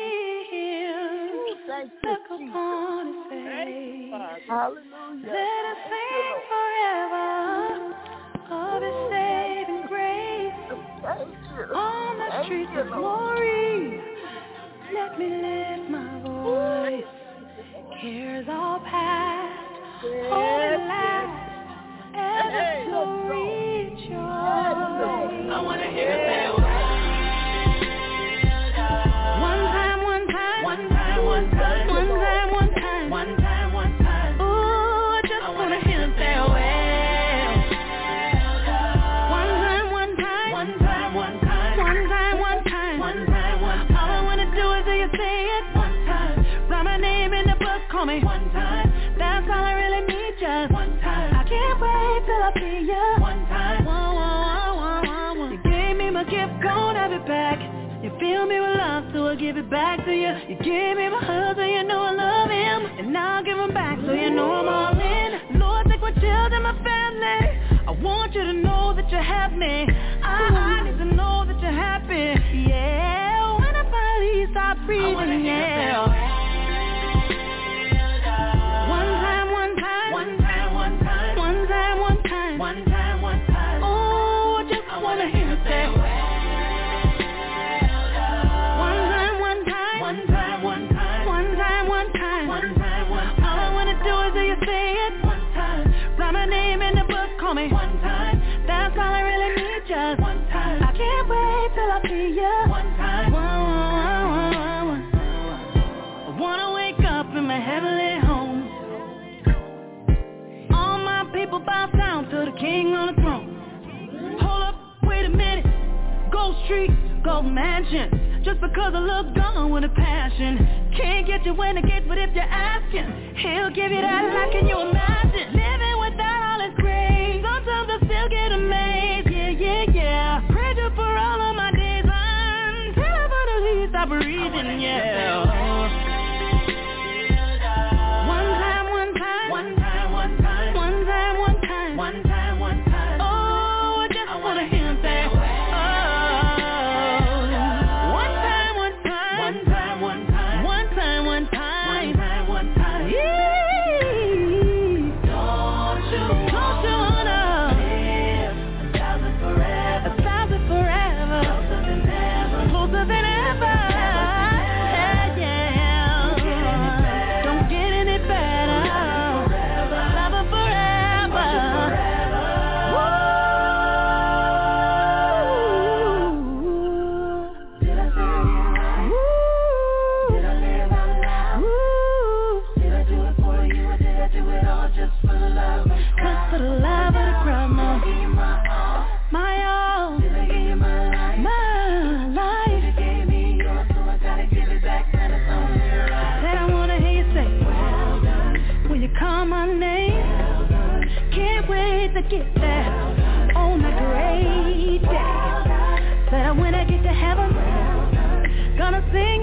Thank you, Jesus. Hallelujah. Let us sing forever of his saving grace. On the streets of glory, let me lift my voice. Cares all past, hope at last, ever to rejoice. I want to hear it say, one time, one time, one time, one time, one time, one time, one time, one time. Ooh, I just want to hear him say, call me one time, that's all I really need, just one time. I can't wait till I see ya one time. You gave me my gift, gon' have it back. You fill me with love, so I give it back to you. You gave me my husband, you know I love him, and now I'll give him back, so you know I'm all in. Lord, take my children, my family. I want you to know that you have me. I need to know that you're happy. Yeah, when I finally stop breathing, yeah. Call me one time, that's all I really need, just one time. I can't wait till I see ya one time. I wanna wake up in my heavenly home. All my people bow down to the King on the throne. Hold up, wait a minute. Gold Street, Gold Mansion. Just because I look gone with a passion. Can't get you when I get, but if you're asking, he'll give you that like, can you imagine? Living without all his grace. Sometimes I still get amazed, yeah. Praise you for all of my days until I finally stop breathing, yeah. One time, one time, one time, one time, one time, one time, one time, one time. Oh, I just wanna hear him say, one time, one time, one time, one time, one time, one time, one time. Yeah. Don't you wanna live get there on that great day. Said when I get to heaven, gonna sing